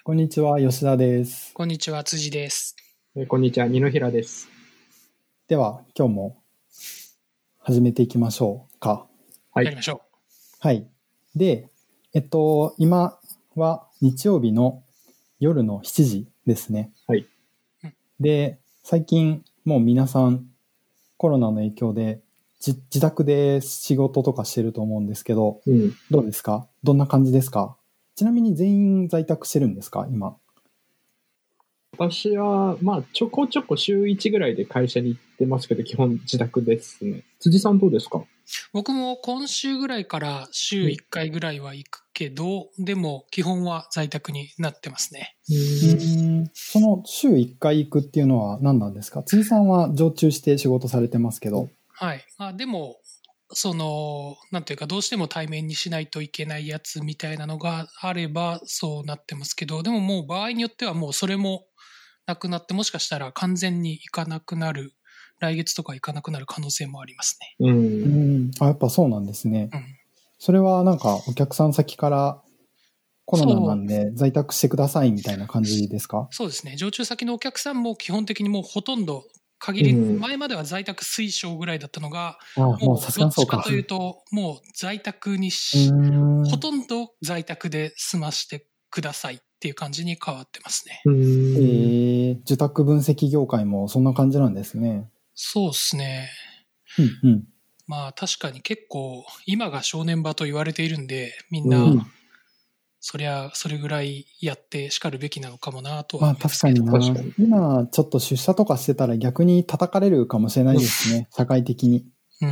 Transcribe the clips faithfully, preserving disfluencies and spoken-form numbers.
こんにちは、吉田です。 こんにちは、辻です。 えーこんにちは、二野平です。 では、今日も始めていきましょうか。 はい。 やりましょはい。で、えっと、今は日曜日の夜のしちじですね。 はい。 で、最近もう皆さんコロナの影響で自自宅で仕事とかしてると思うんですけど、 うん。 どうですか？どんな感じですか？ちなみに全員在宅してるんですか、今？ 私は、まあ、ちょこちょこ週いちぐらいで会社に行ってますけど、基本自宅ですね。辻さんどうですか？ う。僕も今週ぐらいから週いっかいぐらいは行くけど、でも基本は在宅になってますね。 うーん、その週いっかい行くっていうのは何なんですか？辻さんは常駐して仕事されてますけど。 はい。まあでも、その、なんていうか、どうしても対面にしないといけないやつみたいなのがあればそうなってますけど、でももう場合によってはもうそれもなくなって、もしかしたら完全に行かなくなる、来月とか行かなくなる可能性もありますね。 う。 うんん、あ、やっぱそうなんですね。 うん。 それはなんかお客さん先からコロナなそんで在宅してくださいみたいな感じですか？ そうですね。常駐先のお客さんも基本的にもうほとんど限り、 うん前までは在宅推奨ぐらいだったのが、 あ、もうもさうどっちかすがにそうか。 というと、もう在宅にうし、 ーん。 ほとんど在宅で済ましてくださいっていう感じに変わってますね。 うえん。 ー、受託分析業界もそんな感じなんですね。 そうですね。 うんうん。 まあ確かに結構今が正念場と言われているんで、みんうな、 うん、 そりゃそれぐらいやってしかるべきなのかもなとはまあ思いますけど。 確かにな。 確かに今ちょっと出社とかしてたら逆に叩かれるかもしれないですね。社会的に。 うん。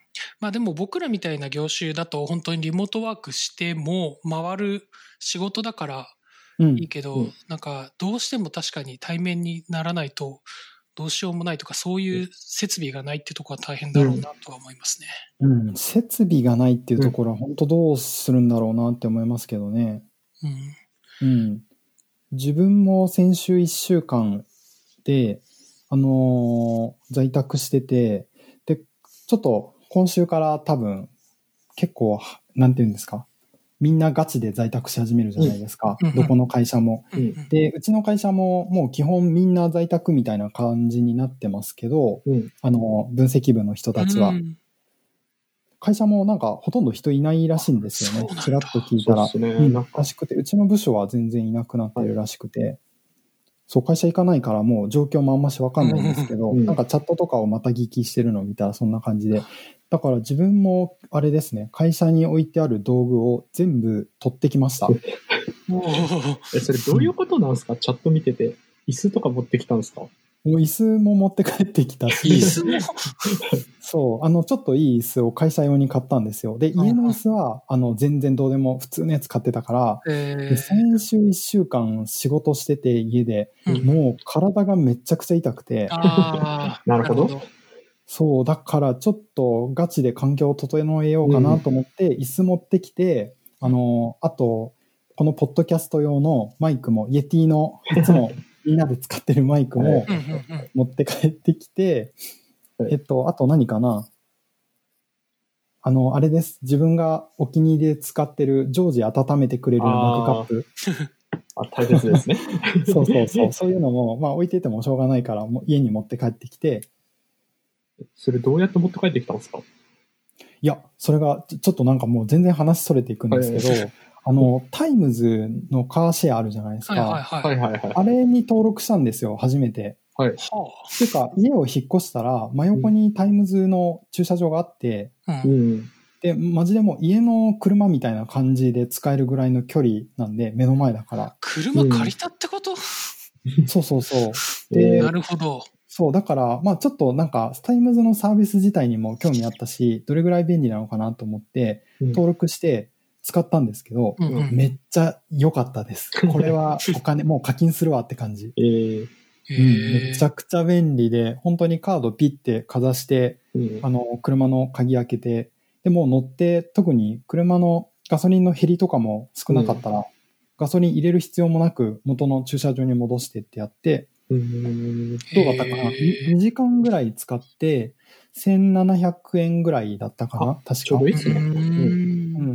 まあでも僕らみたいな業種だと本当にリモートワークしても回る仕事だからうんいいけど、 うんなんかどうしても確かに対面にならないとどうしようもないとか、そういう設備がないってとこは大変だろうなとは思いますね。 うん、設備がないっていうところは本当どうするんだろうなって思いますけどね。 うん。 うん。自分も先週いっしゅうかんで、あのー在宅してて、で、ちょっと今週から多分結構、なんていうんですか、みんなガチで在宅し始めるじゃないですか。 うんどこの会社も。 うんうんで、うちの会社ももう基本みんな在宅みたいな感じになってますけど、 うん。 あの、分析部の人たちは。 うん会社もなんかほとんど人いないらしいんですよねそうなん。だちらっと聞いたら。 そうですねうんなんからしくて、うちの部署は全然いなくなってるらしくて、そう、会社行かないからもう状況もあんましわかんないんですけど、 うんなんかチャットとかをまた聞きしてるのを見たらそんな感じで、だから自分もあれですね、会社に置いてある道具を全部取ってきました。 おーえ、それどういうことなんですか？チャット見てて。椅子とか持ってきたんですか？ もう椅子も持って帰ってきたし、 いいっすね。 そう、あの、ちょっといい椅子を会社用に買ったんですよ。で、家の椅子は、あの、全然どうでも普通のやつ買ってたから、でえー先週いっしゅうかん仕事してて家で、 うんもう体がめちゃくちゃ痛くて、 あーなるほどそう、だからちょっとガチで環境を整えようかなと思って、椅子持ってきて、あの、あと、このポッドキャスト用のマイクも、イエティのいつもみんなで使ってるマイクもうんうんうん持って帰ってきて、 はいえっと、あと何かなあの、あれです。自分がお気に入りで使ってる常時温めてくれるマグカップ。 あ、大切ですね。 そうそうそう。そういうのも、まあ置いててもしょうがないから、もう家に持って帰ってきて、 それどうやって持って帰ってきたんですか？ いや、それがちょちょっとなんかもう全然話それていくんですけど、 はいあの、タイムズのカーシェアあるじゃないですか。 はいはいはい。 はいはいはい。 あれに登録したんですよ、初めて。 はい。 はっていうか、家を引っ越したら、真横にタイムズの駐車場があって、 あ。 ううん。 ん。 で、マジでもう家の車みたいな感じで使えるぐらいの距離なんで、目の前だから。 車借りたってこと？ そうそうそう。 えで、 なるほど。 そう、だから、まあちょっとなんか、タイムズのサービス自体にも興味あったし、どれぐらい便利なのかなと思って、 うん登録して使ったんですけど、 うんうんめっちゃ良かったです。これはお金、もう課金するわって感じ。 えーへうん、 ーめちゃくちゃ便利で、本当にカードピッてかざして、 うんあの、車の鍵開けて、でもう乗って、特に車のガソリンの減りとかも少なかったら、ガソリン入れる必要もなく元の駐車場に戻してってやって、 うんどうだったかな、 へーにじかんぐらい使ってせんななひゃくえんぐらいだったかな、確か。 ちょうどいいっすね。 うーんうん、 。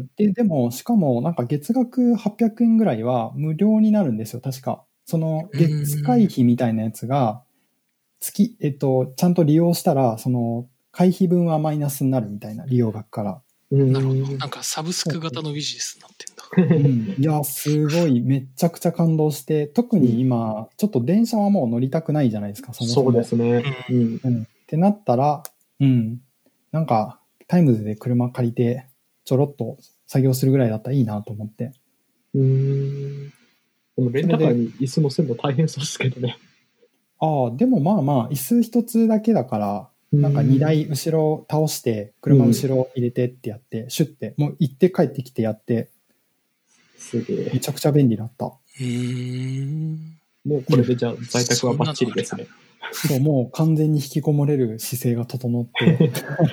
で、でも、しかも、なんか月額はっぴゃくえんぐらいは無料になるんですよ、確か。その、月会費みたいなやつが、月、えっと、ちゃんと利用したら、その、会費分はマイナスになるみたいな、利用額から。 なるほど。なんかサブスク型のビジネスになってんだ。 うん、いや、すごい、めちゃくちゃ感動して、特に今、ちょっと電車はもう乗りたくないじゃないですか、そもそも。 そうですね。 うん。うん、ってなったら、うん。なんか、タイムズで車借りて、ちょろっと作業するぐらいだったらいいなと思って。 うーん。でも、レンタカーに椅子乗せるの大変そうですけどね。 ああ、でもまあまあ、椅子一つだけだから、なんか荷台後ろ倒して、車後ろ入れてってやって、うん、シュッて、もう行って帰ってきてやって、 すげえ。 めちゃくちゃ便利だった。 うーん。 もうこれでじゃあ在宅はバッチリですね。 そう、もう完全に引きこもれる姿勢が整って。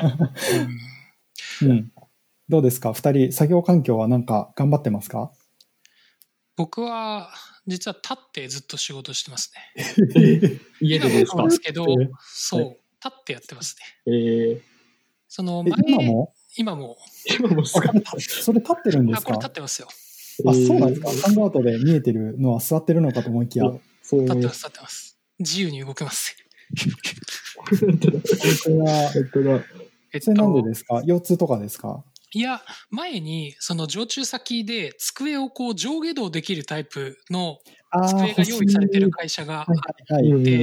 うん。どうですか？二人、作業環境はなんか頑張ってますか？ 僕は、実は立ってずっと仕事してますね。家でですか？ 今もですけど、そう、立ってやってますね。 えー、 その前、 今も今も。 今もそれ立ってるんですか？ あ、これ立ってますよ。 あ、そうなんですか？ハンドアウトで見えてるのは座ってるのかと思いきや。 そう立ってます、立ってます。自由に動けます。 本当だ。本当だ。えっと、それなんでですか？腰痛とかですか？ いや、前に、その常駐先で机をこう上下動できるタイプの机が用意されてる会社があって、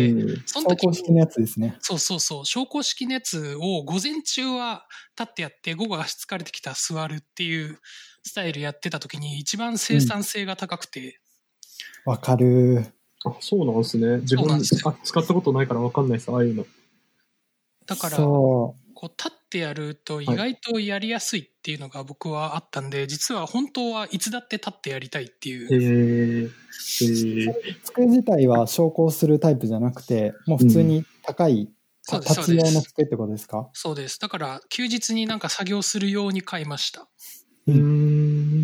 その時昇降式のやつですね。 そうそうそう、昇降式のやつを午前中は立ってやって、午後は疲れてきたら座るっていうスタイルやってた時に一番生産性が高くて。 わ、うん、かる。 あ、そうなんですね。自分使ったことないからわかんないです、ああいうの。 だから、こう立ってやると意外とやりやすいっていうのが僕はあったんで、はい、実は本当はいつだって立ってやりたいっていう。 へー。 机自体は昇降するタイプじゃなくて、もう普通に高い、うん、立ち用の机ってことですか？ そうです。だから休日になんか作業するように買いました。 うん。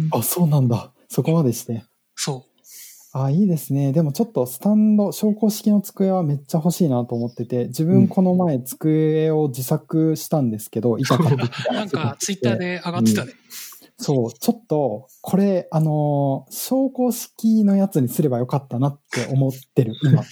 あ、そうなんだ。そこまでして。 そう。 あ、いいですね。でもちょっとスタンド、昇降式の机はめっちゃ欲しいなと思ってて、自分この前机を自作したんですけど、板買ってきた。 なんかツイッターで上がってたね。 うん、そう、ちょっと、これ、あのー、昇降式のやつにすればよかったなって思ってる、今。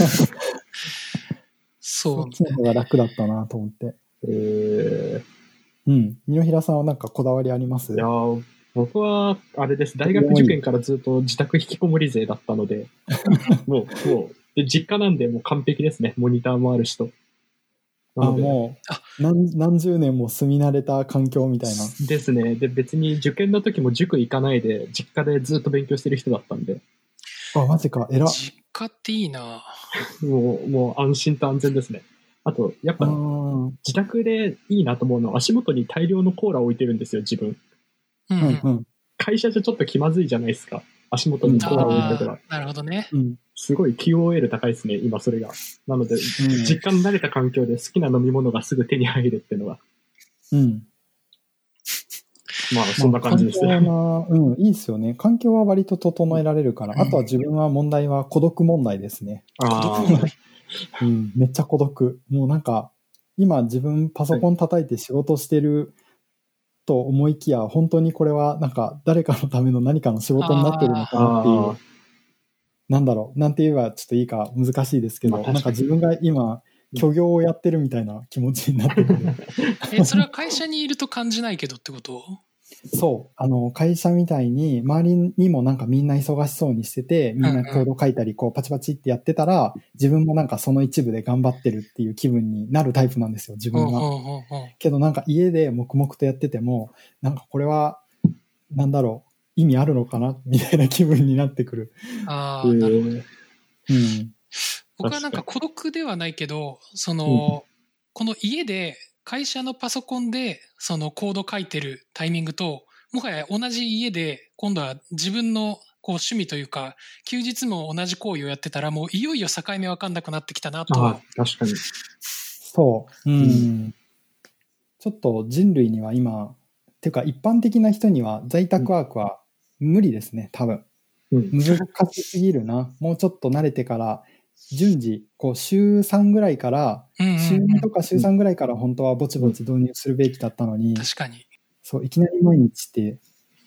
そう、ね。 そっちの方が楽だったなと思って。 えー、うん。二平さんはなんかこだわりあります？ いやー、僕は、あれです。大学受験からずっと自宅引きこもり勢だったので、もう、もう、で、実家なんでもう完璧ですね。モニターもあるしと。 あ、もう何、何十年も住み慣れた環境みたいな。 ですね。で、別に受験の時も塾行かないで、実家でずっと勉強してる人だったんで。 あ、マジか。偉っ。 実家っていいなもう、もう安心と安全ですね。あと、やっぱ、自宅でいいなと思うのは、足元に大量のコーラを置いてるんですよ、自分。 うんうん、 会社じゃちょっと気まずいじゃないですか。足元にコーラを置いてたら。 なるほどね。 うん。すごい キューオーエル 高いですね、今それが。なので、うん、実家に慣れた環境で好きな飲み物がすぐ手に入るっていうのが。 うん。 まあ、そんな感じですね。 まあ、うん、いいですよね。環境は割と整えられるから。うん、あとは自分は問題は孤独問題ですね。 孤独問題うん、めっちゃ孤独。もうなんか、今自分パソコン叩いて仕事してると思いきや、はい、本当にこれはなんか誰かのための何かの仕事になってるのかなっていう。なんだろう。なんて言えばちょっといいか難しいですけど、まあ、なんか自分が今、虚業をやってるみたいな気持ちになってくる。 え、それは会社にいると感じないけどってこと？ そう。あの、会社みたいに、周りにもなんかみんな忙しそうにしてて、みんなコード書いたり、こう、パチパチってやってたら、自分もなんかその一部で頑張ってるっていう気分になるタイプなんですよ、自分が。けどなんか家で黙々とやってても、なんかこれは、なんだろう、意味あるのかなみたいな気分になってくる。 ああ、なるほど。うん。僕はなんか孤独ではないけど、その、うん、この家で、会社のパソコンでそのコード書いてるタイミングと、もはや同じ家で今度は自分のこう趣味というか、休日も同じ行為をやってたら、もういよいよ境目わかんなくなってきたなとは。 あ、確かに。 そう。うん。うん、ちょっと人類には今、っていうか一般的な人には在宅ワークは無理ですね、多分。うん、難しすぎるな。もうちょっと慣れてから、順次、こう、週さんぐらいから、週にとか週さんぐらいから本当はぼちぼち導入するべきだったのに、 確かに。 そう、いきなり毎日って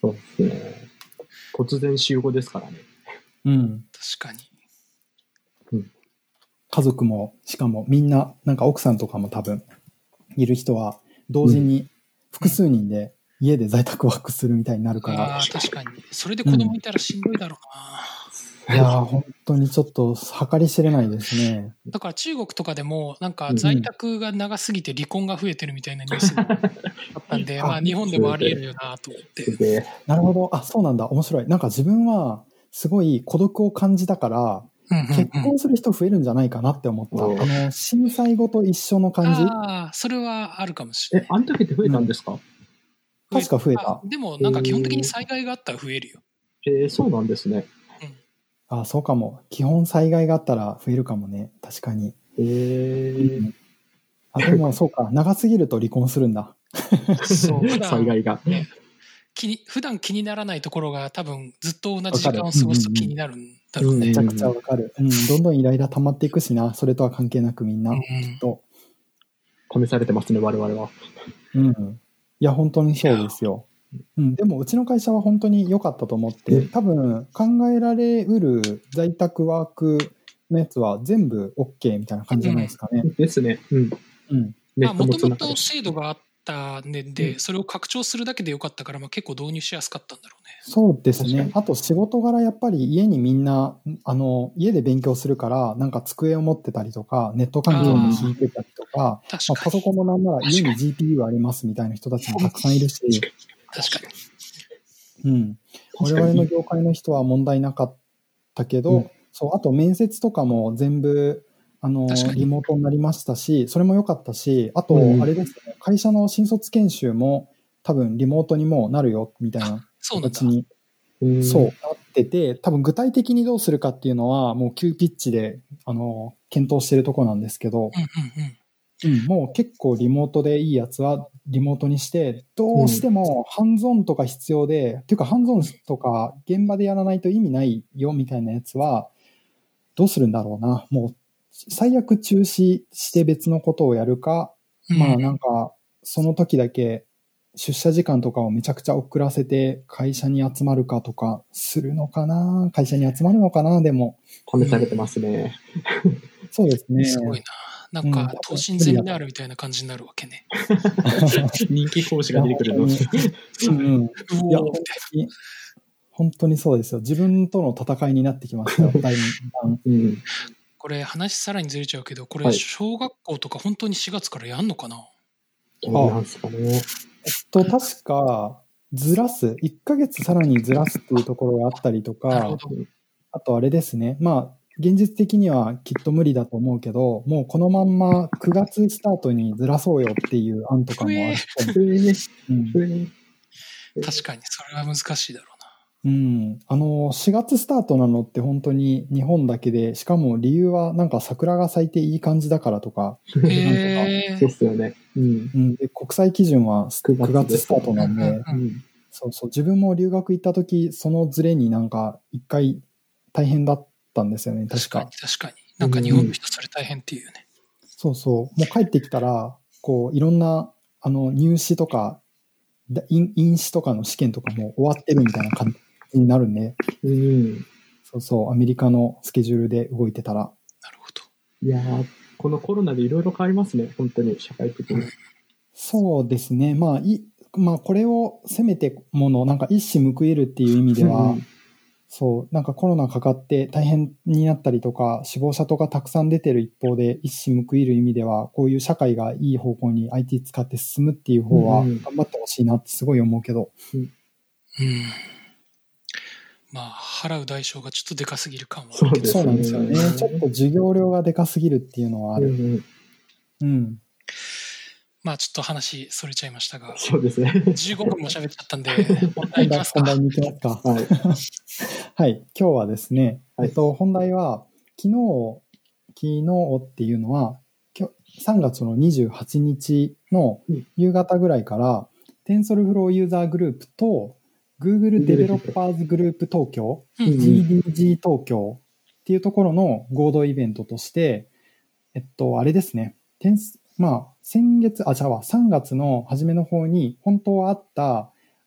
そうですね。突然集合ですからね。 うん。 確かに。 家族も、しかもみんな、なんか奥さんとかも多分、いる人は、同時に複数人で家で在宅ワークするみたいになるから。 ああ、確かに。それで子供いたらしんどいだろうな。 うん、いやー、本当にちょっと計り知れないですね。 だから中国とかでも、なんか在宅が長すぎて離婚が増えてるみたいなニュースがあったんで、うん、まあ日本でもあり得るよなと思って。 なるほど。あ、そうなんだ。面白い。なんか自分は、すごい孤独を感じたから、うんうんうん、結婚する人増えるんじゃないかなって思った。うん、あの、震災後と一緒の感じ。 ああ、それはあるかもしれない。 え、あの時って増えたんですか？うん、 確か増えた。 でもなんか基本的に災害があったら増えるよ。 えー、そうなんですね。 うん、あ、そうかも。基本災害があったら増えるかもね。確かに。 えーうん、 あ、でもそうか。長すぎると離婚するんだ。 そう、 災害が。 ね、気に普段気にならないところが多分ずっと同じ時間を過ごすと気になるんだろうね。 めちゃくちゃわかる。うん。どんどんイライラ溜まっていくしな。それとは関係なくみんな、うん、きっと。 試されてますね、我々は。 うん。いや、本当にそうですよ。うん。でも、うちの会社は本当に良かったと思って、うん、多分考えられうる在宅ワークのやつは全部 OK みたいな感じじゃないですかね。 うん、ですね。うん。 うん。 もともと制度があったんで、うん、それを拡張するだけでよかったから、まあ、結構導入しやすかったんだろうね。 そうですね。あと仕事柄やっぱり家にみんな、あの、家で勉強するから、なんか机を持ってたりとか、ネット環境に引いてたりとか、あまあ、パソコンもなんなら家に ジーピーユー ありますみたいな人たちもたくさんいるし。 確かに。 うん。我々の業界の人は問題なかったけど、うん、そう、あと面接とかも全部、あの、リモートになりましたし、それも良かったし、あと、あれですね、うん、会社の新卒研修も多分リモートにもなるよ、みたいな形に、そうなってて、多分具体的にどうするかっていうのは、もう急ピッチで、あの、検討してるところなんですけど、うんうんうん、もう結構リモートでいいやつはリモートにして、どうしてもハンズオンとか必要で、うん、っていうかハンズオンとか現場でやらないと意味ないよみたいなやつは、どうするんだろうな。もう最悪中止して別のことをやるか、うん、まあなんかその時だけ出社時間とかをめちゃくちゃ遅らせて会社に集まるかとかするのかな。会社に集まるのかな。でも試されてますね。 そうですね。 すごいな。なんか、等身ゼミナールみたいな感じになるわけね。 人気講師が出てくるの。うん。いや、本当に、本当にそうですよ。自分との戦いになってきましたよ、だいぶ、うん。 これ、話さらにずれちゃうけど、これ、小学校とか本当にしがつからやんのかな？ どうなんですかね。えっと、確か、ずらす、いっかげつさらにずらすっていうところがあったりとか、あとあれですね、まあ、現実的にはきっと無理だと思うけど、もうこのまんまくがつスタートにずらそうよっていう案とかもあって、うん、 確かにそれは難しいだろうな。うん。あの、しがつスタートなのって本当に日本だけで、しかも理由はなんか桜が咲いていい感じだからとか、 へなんとかそうっすよね。うん。 うん、で国際基準はくがつスタートなんで、うんうん、そうそう、自分も留学行った時、そのズレになんか一回大変だったんですよね、確か。 確かに、確かに。なんか日本の人それ大変っていうね。 うん、そうそう。もう帰ってきたら、こう、いろんな、あの、入試とか、飲酒とかの試験とかも終わってるみたいな感じになるんで、うん、そうそう、アメリカのスケジュールで動いてたら。なるほど。 いやー、このコロナでいろいろ変わりますね、本当に、社会的に。 そうですね。まあ、い、まあ、これをせめてもの、なんか一矢報いるっていう意味では、うんそう、なんかコロナかかって大変になったりとか、死亡者とかたくさん出てる一方で、一矢報いる意味では、こういう社会がいい方向に アイティー 使って進むっていう方は、頑張ってほしいなってすごい思うけど。 うん。うん、まあ、払う代償がちょっとでかすぎる感はあるけど。 そうなんですよね。ちょっと授業料がでかすぎるっていうのはある。うん、うん。 まあちょっと話それちゃいましたが、 そうですね。 じゅうごふんも喋っちゃったんで、本題いきますか。 本題に行きますか。はい。はい。今日はですね、はい、えっと、本題は、昨日、昨日っていうのは、さんがつのにじゅうはちにちの夕方ぐらいから、うん、TensorFlow ユーザーグループと Google デベロッパーズグループ東京、うん、ジーディージー 東京っていうところの合同イベントとして、えっと、あれですね、まあ、先月、あ、じゃあさんがつの初めの方に本当はあった、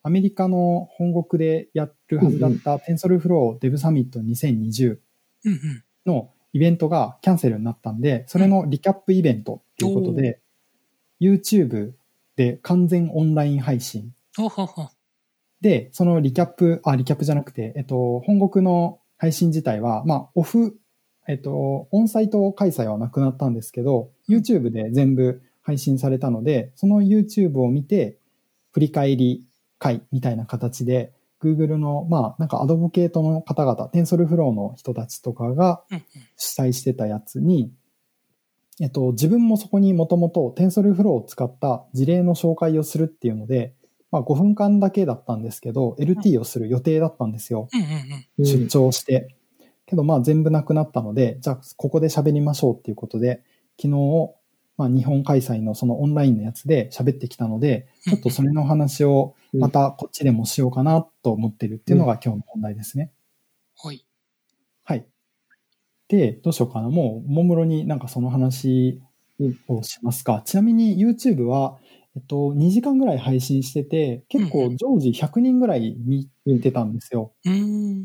アメリカの本国でやるはずだった TensorFlow Dev Summit にせんにじゅうのイベントがキャンセルになったんで、それのリキャップイベントっていうことで、YouTube で完全オンライン配信。で、そのリキャップ、あ、リキャップじゃなくて、えっと、本国の配信自体は、まあ、オフ、えっと、オンサイト開催はなくなったんですけど、YouTube で全部配信されたので、その YouTube を見て、振り返り会みたいな形で、Google の、まあ、なんかアドボケートの方々、TensorFlow の人たちとかが主催してたやつに、えっと、自分もそこにもともと TensorFlow を使った事例の紹介をするっていうので、まあごふんかんだけだったんですけど、エルティー をする予定だったんですよ。出張して。けどまあ全部なくなったので、じゃあここで喋りましょうっていうことで、昨日、まあ日本開催のそのオンラインのやつで喋ってきたので、ちょっとそれの話をまたこっちでもしようかなと思ってるっていうのが今日の本題ですね。 はい。 はい。で、どうしようかな。もう、もむろになんかその話をしますか。ちなみに YouTube は、えっと、にじかんぐらい配信してて、結構常時ひゃくにんぐらい見てたんですよ。 うん。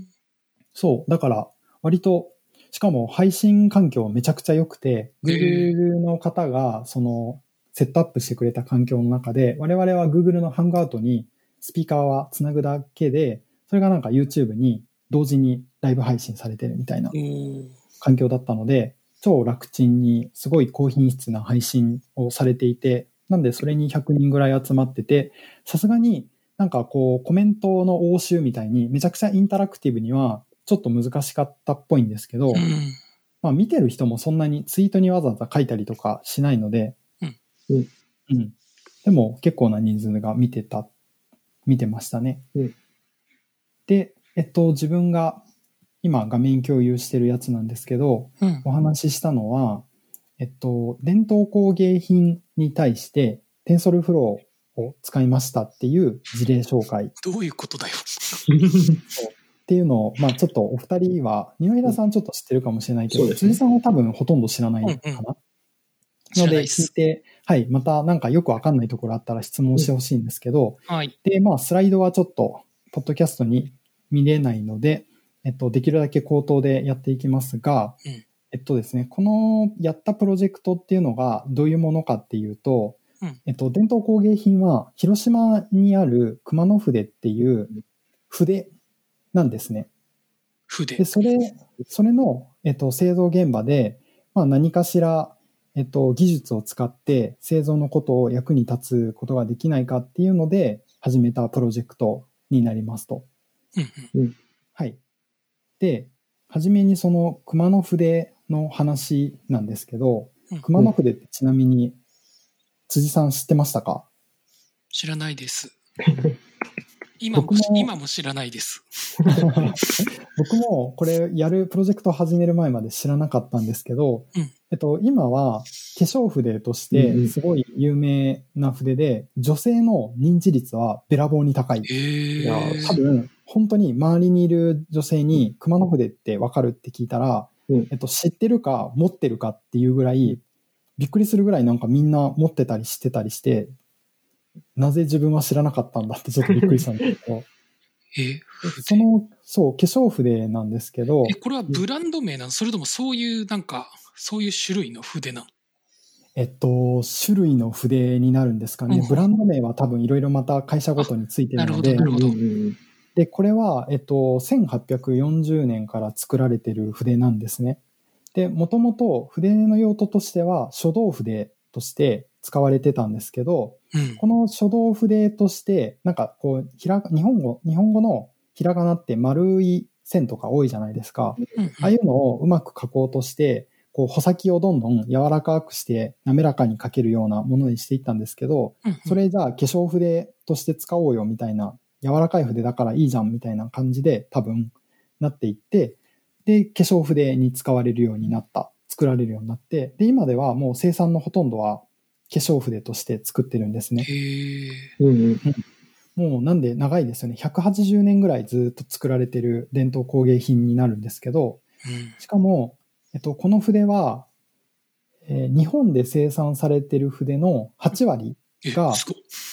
そう。だから、割と、しかも配信環境めちゃくちゃ良くて、Google の方が、その、セットアップしてくれた環境の中で、我々は Google のハングアウトにスピーカーはつなぐだけで、それがなんか YouTube に同時にライブ配信されてるみたいな環境だったので、超楽ちんにすごい高品質な配信をされていて、なんでそれにひゃくにんぐらい集まってて、さすがになんかこうコメントの応酬みたいにめちゃくちゃインタラクティブにはちょっと難しかったっぽいんですけど、 うん、 まあ見てる人もそんなにツイートにわざわざ書いたりとかしないので、 うんうん、でも結構な人数が見てた、見てましたね。 うん、 で、えっと自分が今画面共有してるやつなんですけど、 うん、 お話ししたのは、えっと、伝統工芸品に対して TensorFlow を使いましたっていう事例紹介。 どういうことだよ。 っていうのを、まあちょっとお二人は、二平さんちょっと知ってるかもしれないけど、辻さんは多分ほとんど知らないかな。うんうん、ので聞いて、はい、またなんかよくわかんないところあったら質問してほしいんですけど、 うん、はい。 で、まあスライドはちょっと、ポッドキャストに見れないので、えっと、できるだけ口頭でやっていきますが、 うん、 えっとですね、このやったプロジェクトっていうのがどういうものかっていうと、 うん、 えっと、伝統工芸品は広島にある熊野筆っていう筆なんですね。 筆。 で、それ、それの、えっと、製造現場で、まあ何かしら、えっと、技術を使って製造のことを役に立つことができないかっていうので始めたプロジェクトになりますと。 うんうん、 はい。で、はじめにその熊野筆の話なんですけど、うん、熊野筆ってちなみに辻さん知ってましたか？ 知らないです。今も、も今も知らないです。 僕もこれやるプロジェクトを始める前まで知らなかったんですけど、 うん、 えっと、今は化粧筆としてすごい有名な筆で、女性の認知率はべらぼうに高い。 いや多分本当に周りにいる女性に熊野筆ってわかるって聞いたら、 うんえっと、知ってるか持ってるかっていうぐらい、びっくりするぐらいなんかみんな持ってたりしてたりして、なぜ自分は知らなかったんだってちょっとびっくりしたんですけど。 えその、そう、化粧筆なんですけど。 え、これはブランド名なの？それともそういうなんか、そういう種類の筆なの？ えっと、種類の筆になるんですかね。うん、ブランド名は多分いろいろまた会社ごとについてるので。 なるほど、なるほど。 で、これは、えっと、せんはっぴゃくよんじゅうねんから作られてる筆なんですね。で、もともと筆の用途としては書道筆として使われてたんですけど、 うん、 この書道筆として、なんかこう、ひら、日本語、日本語のひらがなって丸い線とか多いじゃないですか。 うんうん、 ああいうのをうまく書こうとして、こう、穂先をどんどん柔らかくして滑らかに書けるようなものにしていったんですけど、 うんうん、 それじゃあ化粧筆として使おうよみたいな、柔らかい筆だからいいじゃんみたいな感じで多分なっていって、で、化粧筆に使われるようになった。作られるようになって、で、今ではもう生産のほとんどは化粧筆として作ってるんですね。 へー。 うんうん、もうなんで長いですよね。ひゃくはちじゅうねんぐらいずっと作られてる伝統工芸品になるんですけど、 うん、 しかも、えっと、この筆は、えー、日本で生産されてる筆のはちわりが、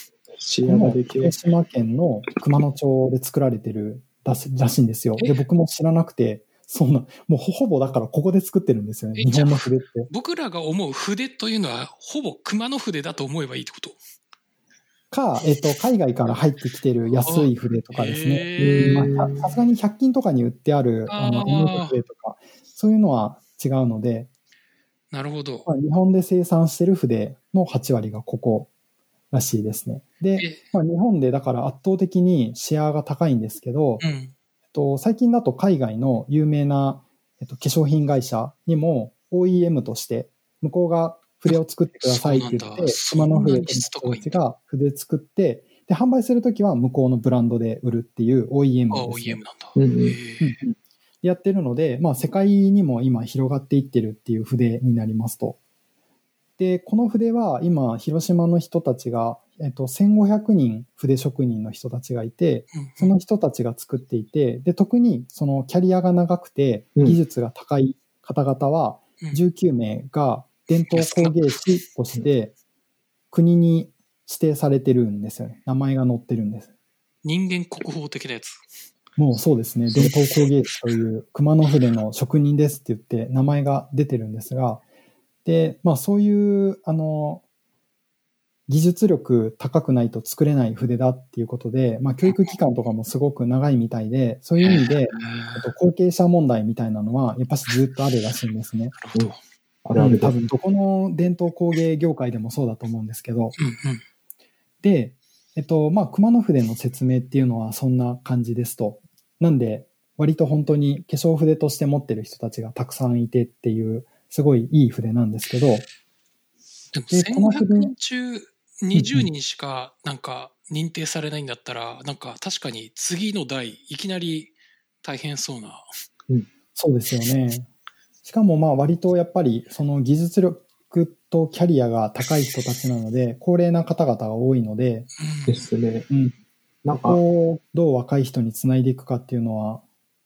シアができる。 広島県の熊野町で作られてるらしいんですよ。で、僕も知らなくて、そんな、もうほぼだからここで作ってるんですよね。日本の筆って。 僕らが思う筆というのは、ほぼ熊野筆だと思えばいいってことか、えっと、海外から入ってきてる安い筆とかですね。さすがにひゃく均とかに売ってある、あの、エムエフ筆とか、そういうのは違うので、 なるほど。 まあ、日本で生産してる筆のはち割がここらしいですね。で、まあ、日本でだから圧倒的にシェアが高いんですけど、 うん、 えっと、最近だと海外の有名な、えっと、化粧品会社にも オーイーエム として向こうが筆を作ってくださいって言って、熊野筆の人たちが筆作って、で、販売するときは向こうのブランドで売るっていう オーイーエム です、ね。 オーイーエム なんだ。 うんうん、やってるので、まあ世界にも今広がっていってるっていう筆になりますと。で、この筆は今、広島の人たちが、えっと、せんごひゃくにん筆職人の人たちがいて、その人たちが作っていて、で、特にそのキャリアが長くて、技術が高い方々は、じゅうきゅうめいが伝統工芸士として国に指定されてるんですよね。名前が載ってるんです。 人間国宝的なやつ。 もうそうですね。伝統工芸士という熊野筆の職人ですって言って名前が出てるんですが、で、まあそういう、あの、技術力高くないと作れない筆だっていうことで、まあ教育期間とかもすごく長いみたいで、そういう意味で、後継者問題みたいなのはやっぱしずっとあるらしいんですね。 なるほど。 あれあれ多分どこの伝統工芸業界でもそうだと思うんですけど、 うんうん、 で、えっと、まあ熊野筆の説明っていうのはそんな感じですと。なんで、割と本当に化粧筆として持ってる人たちがたくさんいてっていう、すごいいい筆なんですけど。でもせんごひゃくにん中にじゅうにんしかなんか認定されないんだったら、なんか確かに次の代いきなり大変そうな。 うん、そうですよね。しかもまあ割とやっぱりその技術力とキャリアが高い人たちなので、高齢な方々が多いので。 ですね。 うん。なんかこうどう若い人につないでいくかっていうのは。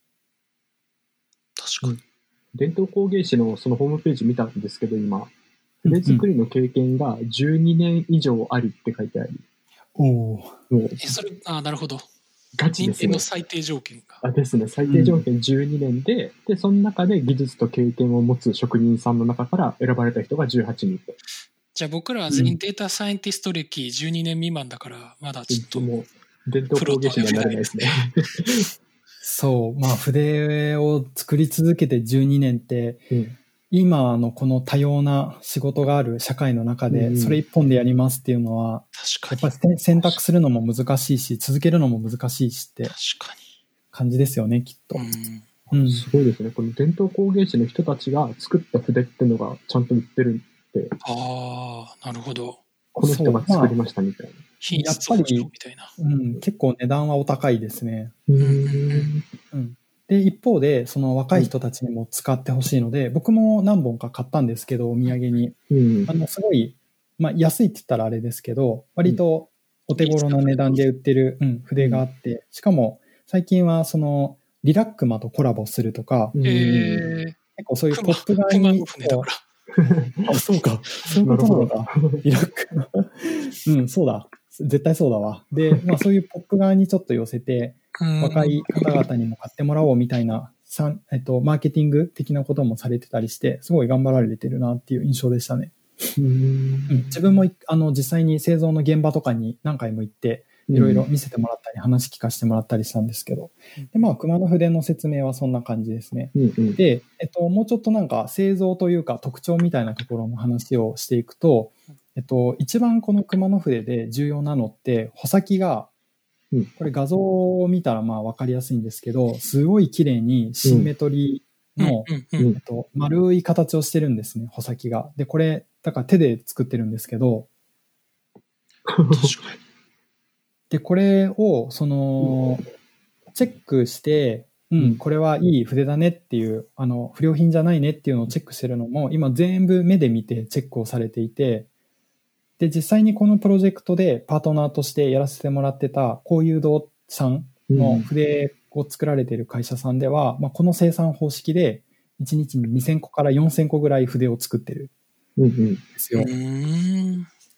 確かに。 伝統工芸士のそのホームページ見たんですけど、今、筆作りの経験がじゅうにねん以上ありって書いてあり。 おお。もうえ、それ、あ、なるほど。 ガチですね。 認定の最低条件が。 あ、ですね。最低条件じゅうにねんで、うん、で、その中で技術と経験を持つ職人さんの中から選ばれた人がじゅうはちにん。 じゃあ僕らは全員データサイエンティスト歴じゅうにねん未満だから、まだちょっと。 もう、伝統工芸士にはなれないですね。 そう。まあ、筆を作り続けてじゅうにねんって、うん、今のこの多様な仕事がある社会の中で、それ一本でやりますっていうのは、やっぱり選択するのも難しいし、続けるのも難しいしって感じですよね、きっと。 うんうん、すごいですね。この伝統工芸士の人たちが作った筆っていうのがちゃんと売ってるって。 ああ、なるほど。 この人が作りましたみたいな。 やっぱり、 うん、結構値段はお高いですね。 うんうん、で、一方で、その若い人たちにも使ってほしいので、うん、僕も何本か買ったんですけど、お土産に。 うん、 あの、すごい、まあ、安いって言ったらあれですけど、割とお手頃な値段で売ってる、うん、筆があって、しかも、最近は、その、リラックマとコラボするとか、 えー、 結構そういうポップガンに、あ、そうか。そういうことなのか。リラックマ。うん、そうだ。絶対そうだわ。で、まあそういうポップ側にちょっと寄せて、若い方々にも買ってもらおうみたいな、えっと、マーケティング的なこともされてたりして、すごい頑張られてるなっていう印象でしたね。 うんうん、自分もあの実際に製造の現場とかに何回も行って、いろいろ見せてもらったり、話聞かせてもらったりしたんですけど、で、まあ、熊野筆の説明はそんな感じですね。 うんうん、 で、えっと、もうちょっとなんか製造というか特徴みたいなところの話をしていくと、えっと、一番この熊野筆で重要なのって、穂先が、これ画像を見たらまあ分かりやすいんですけど、すごい綺麗にシンメトリーの、えっと、丸い形をしてるんですね、穂先が。で、これ、だから手で作ってるんですけど、で、これを、その、チェックして、うん、これはいい筆だねっていう、あの、不良品じゃないねっていうのをチェックしてるのも、今全部目で見てチェックをされていて、で、実際にこのプロジェクトでパートナーとしてやらせてもらってた、こういう堂さんの筆を作られている会社さんでは、うん、まあ、この生産方式で、いちにちににせんこからよんせんこぐらい筆を作ってるんですよ。 うん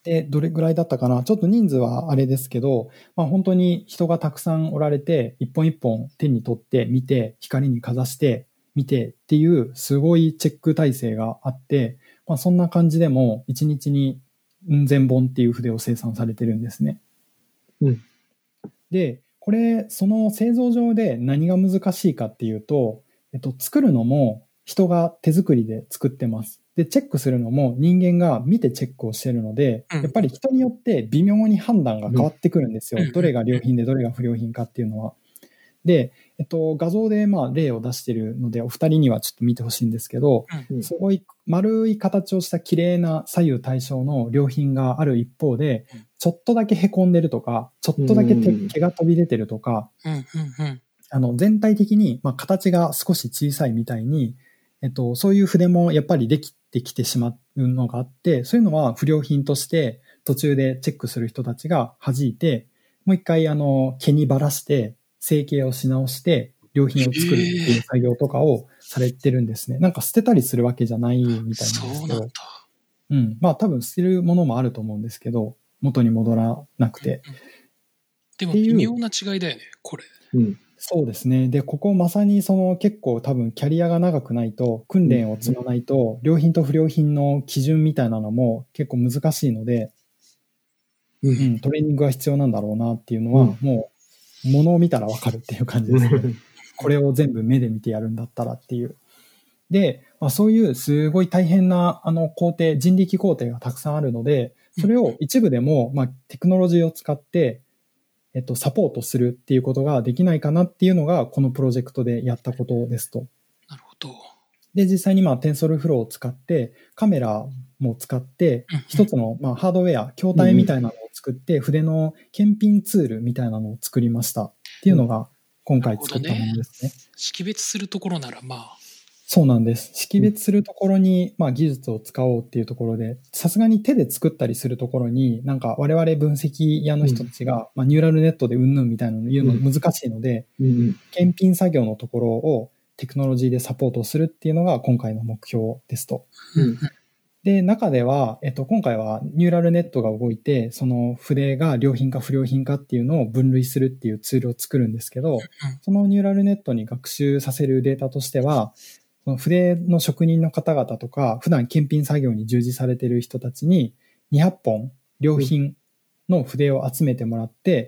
で、どれぐらいだったかな、ちょっと人数はあれですけど、まあ本当に人がたくさんおられて、一本一本手に取って見て、光にかざして見てっていうすごいチェック体制があって、まあそんな感じでもいちにちにうん千本っていう筆を生産されてるんですね。 うん。 で、これ、その製造上で何が難しいかっていうと、えっと、作るのも人が手作りで作ってます。で、チェックするのも人間が見てチェックをしてるので、 うんやっぱり人によって微妙に判断が変わってくるんですよ。 うんどれが良品でどれが不良品かっていうのは。で、えっと、画像でまあ例を出してるので、お二人にはちょっと見てほしいんですけど、 うんすごい丸い形をした綺麗な左右対称の良品がある一方で、ちょっとだけ凹んでるとか、ちょっとだけ手うん毛が飛び出てるとか、 うんうんうんあの、全体的に、まあ、形が少し小さいみたいに、えっと、そういう筆もやっぱりできてきてしまうのがあって、そういうのは不良品として途中でチェックする人たちが弾いて、もう一回あの、毛にばらして成形をし直して良品を作るっていう作業とかをされてるんですね。なんか捨てたりするわけじゃないみたいなんですけど。 そうなんだ。 うん。まあ多分捨てるものもあると思うんですけど、元に戻らなくて。 でもっていう微妙な違いだよね、これ。 うん。 そうですね。で、ここまさにその結構多分キャリアが長くないと、訓練を積まないと、良品と不良品の基準みたいなのも結構難しいので、 ううんん、トレーニングが必要なんだろうなっていうのは、 うんもう、ものを見たらわかるっていう感じですね。これを全部目で見てやるんだったらっていう。で、まあ、そういうすごい大変なあの工程、人力工程がたくさんあるので、それを一部でも、まあ、テクノロジーを使って、えっと、サポートするっていうことができないかなっていうのが、このプロジェクトでやったことですと。 なるほど。 で、実際にまあ、TensorFlowを使って、カメラも使ってうんうん、 一つのまあハードウェア、筐体みたいなのを作って、筆の検品ツールみたいなのを作りましたっていうのが、今回作ったものですね。 識別するところならまあ、 そうなんです。識別するところに、まあ、技術を使おうっていうところで、さすがに手で作ったりするところに、なんか我々分析屋の人たちが、まあ、ニューラルネットでうんぬんみたいなの言うの難しいので、 うん検品作業のところをテクノロジーでサポートするっていうのが今回の目標ですと。 うんで、中では、えっと、今回はニューラルネットが動いて、その筆が良品か不良品かっていうのを分類するっていうツールを作るんですけど、そのニューラルネットに学習させるデータとしては、その筆の職人の方々とか、普段検品作業に従事されている人たちににひゃっぽん良品の筆を集めてもらって、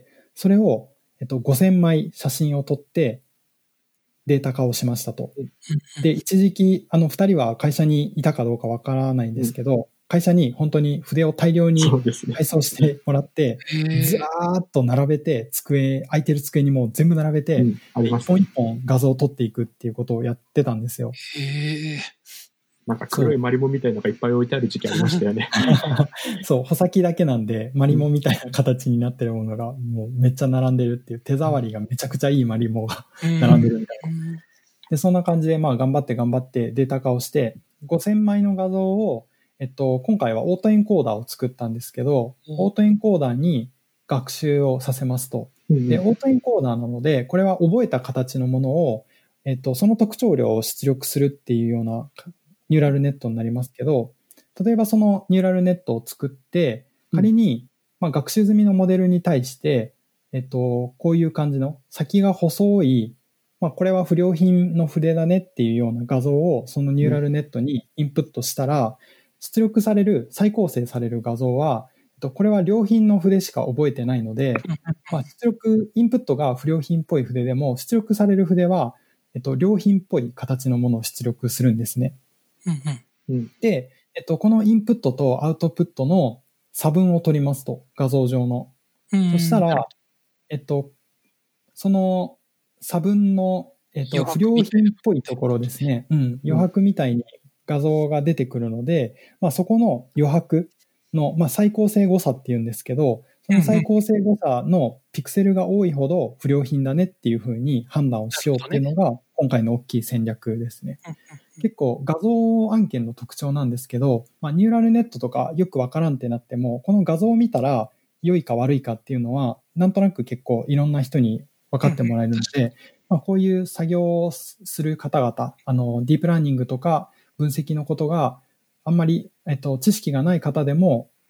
それを、えっと、ごせんまい写真を撮ってデータ化をしましたと。で、一時期、あの、二人は会社にいたかどうかわからないんですけど、会社に本当に筆を大量にそうですね。 配送してもらって、ずらーっと並べて、机、空いてる机にもう全部並べて、 うんありますね。 一本一本画像を撮っていくっていうことをやってたんですよ。 へえ。 なんか黒いマリモみたいなのがいっぱい置いてある時期ありましたよね。 そう、穂先だけなんで、マリモみたいな形になってるものがもうめっちゃ並んでるっていう、手触りがめちゃくちゃいいマリモが並んでるみたいな。 うんで、そんな感じで、まあ、頑張って頑張ってデータ化をして、ごせんまいの画像を、えっと、今回はオートエンコーダーを作ったんですけど、 うんオートエンコーダーに学習をさせますと。 うんで、オートエンコーダーなので、これは覚えた形のものを、えっと、その特徴量を出力するっていうようなニューラルネットになりますけど、例えばそのニューラルネットを作って、仮に、まあ、学習済みのモデルに対して、えっと、こういう感じの先が細い、まあ、これは不良品の筆だねっていうような画像をそのニューラルネットにインプットしたら、出力される、再構成される画像は、えっと、これは良品の筆しか覚えてないので、まあ、出力、インプットが不良品っぽい筆でも、出力される筆は、えっと、良品っぽい形のものを出力するんですね。 うんうんで、えっと、このインプットとアウトプットの差分を取りますと、画像上の。 うんそしたら、えっと、その差分の、えっと、 余不良白みたいな品っぽいところですね。うん、余白みたいに画像が出てくるので、まあ、そこの余白の、まあ、最高性誤差っていうんですけど、その最高性誤差のピクセルが多いほど不良品だねっていうふうに判断をしようっていうのが今回の大きい戦略ですね。結構画像案件の特徴なんですけど、まあ、ニューラルネットとかよくわからんってなっても、この画像を見たら良いか悪いかっていうのは、なんとなく結構いろんな人に分かってもらえるので、まあ、こういう作業をする方々、あの、ディープラーニングとか分析のことがあんまり、えっと、知識がない方でも、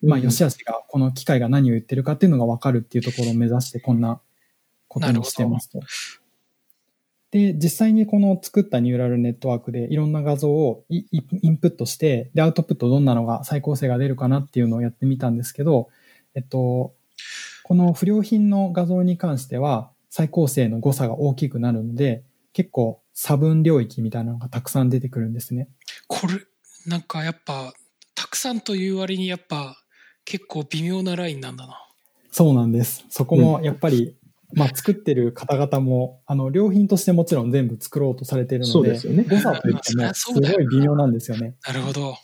まあ、良し悪しが、この機械が何を言ってるかっていうのが分かるっていうところを目指して、こんなことにしてますと。で、実際にこの作ったニューラルネットワークでいろんな画像をインプットして、で、アウトプットどんなのが再構成が出るかなっていうのをやってみたんですけど、えっと、この不良品の画像に関しては再構成の誤差が大きくなるので、結構差分領域みたいなのがたくさん出てくるんですね。 これ、なんかやっぱ、たくさんという割にやっぱ結構微妙なラインなんだな。 そうなんです。そこもやっぱり、うん、まあ作ってる方々も、あの、良品としてもちろん全部作ろうとされているので、 そうですよね。 誤差といってもすごい微妙なんですよね。 なるほど。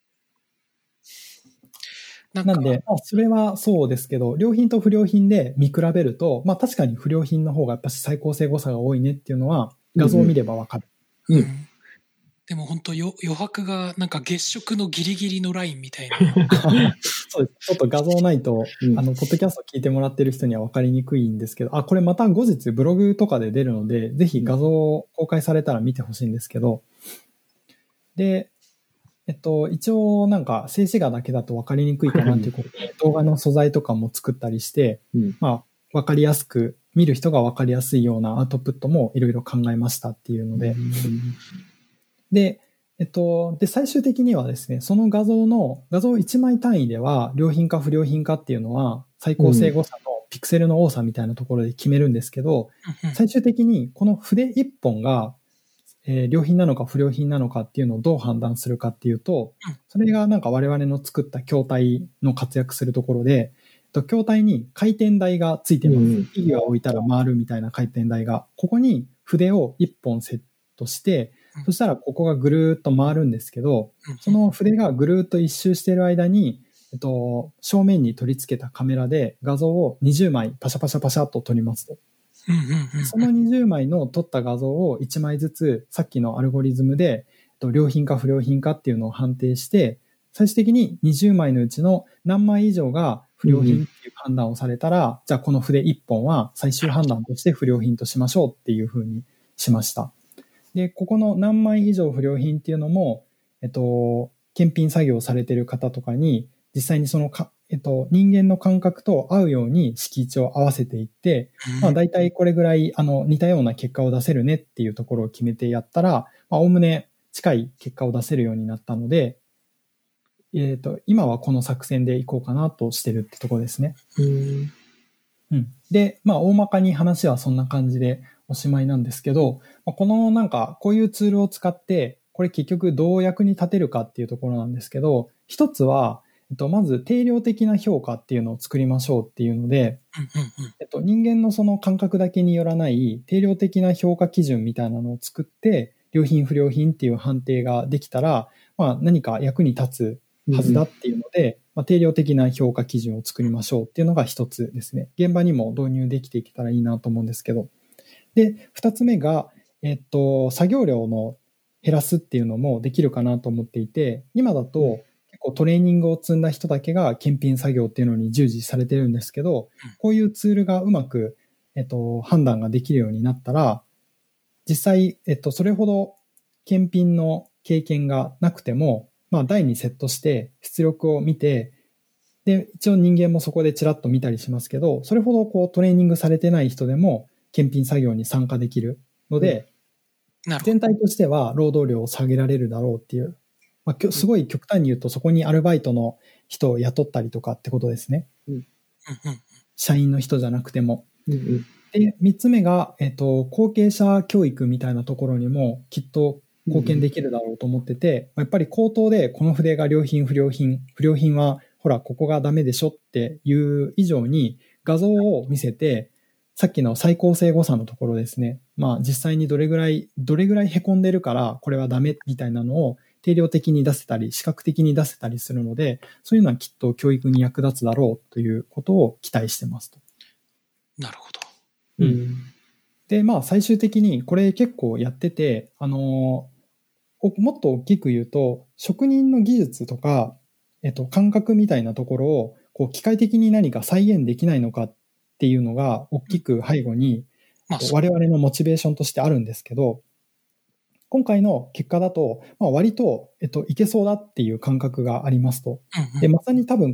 なんなんで、まあ、それはそうですけど、良品と不良品で見比べると、まあ確かに不良品の方がやっぱし再構成誤差が多いねっていうのは画像を見ればわかる。 うん、うんうん、でも本当余白がなんか月食のギリギリのラインみたいな。 そうです。ちょっと画像ないと、うん、あの、ポッドキャスト聞いてもらってる人にはわかりにくいんですけど、あ、これまた後日ブログとかで出るので、ぜひ画像を公開されたら見てほしいんですけど、で、えっと、一応なんか静止画だけだと分かりにくいかなということで、動画の素材とかも作ったりして、うん、まあ、分かりやすく、見る人が分かりやすいようなアウトプットもいろいろ考えましたっていうので、うん、で、えっと、で、最終的にはですね、その画像の、画像いちまい単位では、良品か不良品かっていうのは、再構成誤差のピクセルの多さみたいなところで決めるんですけど、うん、最終的にこの筆いっぽんが、えー、良品なのか不良品なのかっていうのをどう判断するかっていうと、それがなんか我々の作った筐体の活躍するところで、筐体に回転台がついてます。フィギュアを置いたら回るみたいな回転台が、ここに筆をいっぽんセットして、そしたらここがぐるーっと回るんですけど、その筆がぐるーっと一周している間に、えっと、正面に取り付けたカメラで画像をにじゅうまいパシャパシャパシャっと撮りますと。そのにじゅうまいの撮った画像をいちまいずつさっきのアルゴリズムで良品か不良品かっていうのを判定して、最終的ににじゅうまいのうちの何枚以上が不良品っていう判断をされたら、うん、じゃあこの筆いっぽんは最終判断として不良品としましょうっていう風にしました。で、ここの何枚以上不良品っていうのも、えっと、検品作業されている方とかに実際にそのかえっと、人間の感覚と合うように敷地を合わせていって、まあ大体これぐらいあの似たような結果を出せるねっていうところを決めてやったら、まあおおむね近い結果を出せるようになったので、えっと、今はこの作戦でいこうかなとしてるってところですね。 うんうん。で、まあ大まかに話はそんな感じでおしまいなんですけど、このなんかこういうツールを使って、これ結局どう役に立てるかっていうところなんですけど、一つは、えっと、まず定量的な評価っていうのを作りましょうっていうので、えっと、人間のその感覚だけによらない定量的な評価基準みたいなのを作って、良品不良品っていう判定ができたら、まあ何か役に立つはずだっていうので、うんまあ、定量的な評価基準を作りましょうっていうのが一つですね。現場にも導入できていけたらいいなと思うんですけど。で、二つ目が、えっと、作業量の減らすっていうのもできるかなと思っていて、今だと、うん結構トレーニングを積んだ人だけが検品作業っていうのに従事されてるんですけど、こういうツールがうまく、えっと、判断ができるようになったら、実際、えっと、それほど検品の経験がなくても、まあ、台にセットして出力を見て、で、一応人間もそこでチラッと見たりしますけど、それほどこうトレーニングされてない人でも検品作業に参加できるので、うん、全体としては労働量を下げられるだろうっていうまあ、すごい極端に言うとそこにアルバイトの人を雇ったりとかってことですね。 うん、 社員の人じゃなくても。 うんうん、 で、三つ目が、えっと、後継者教育みたいなところにもきっと貢献できるだろうと思ってて、うん、やっぱり口頭でこの筆が良品不良品、不良品はほらここがダメでしょっていう以上に画像を見せて、さっきの再構成誤差のところですね。まあ実際にどれぐらい、どれぐらい凹んでるからこれはダメみたいなのを定量的に出せたり、視覚的に出せたりするので、そういうのはきっと教育に役立つだろうということを期待してますと。 なるほど。 うん。で、まあ最終的にこれ結構やってて、あの、もっと大きく言うと、職人の技術とか、えっと、感覚みたいなところを、こう、機械的に何か再現できないのかっていうのが、大きく背後に、まあ、我々のモチベーションとしてあるんですけど、今回の結果だと、まあ、割と、えっと、いけそうだっていう感覚がありますと。で、まさに多分、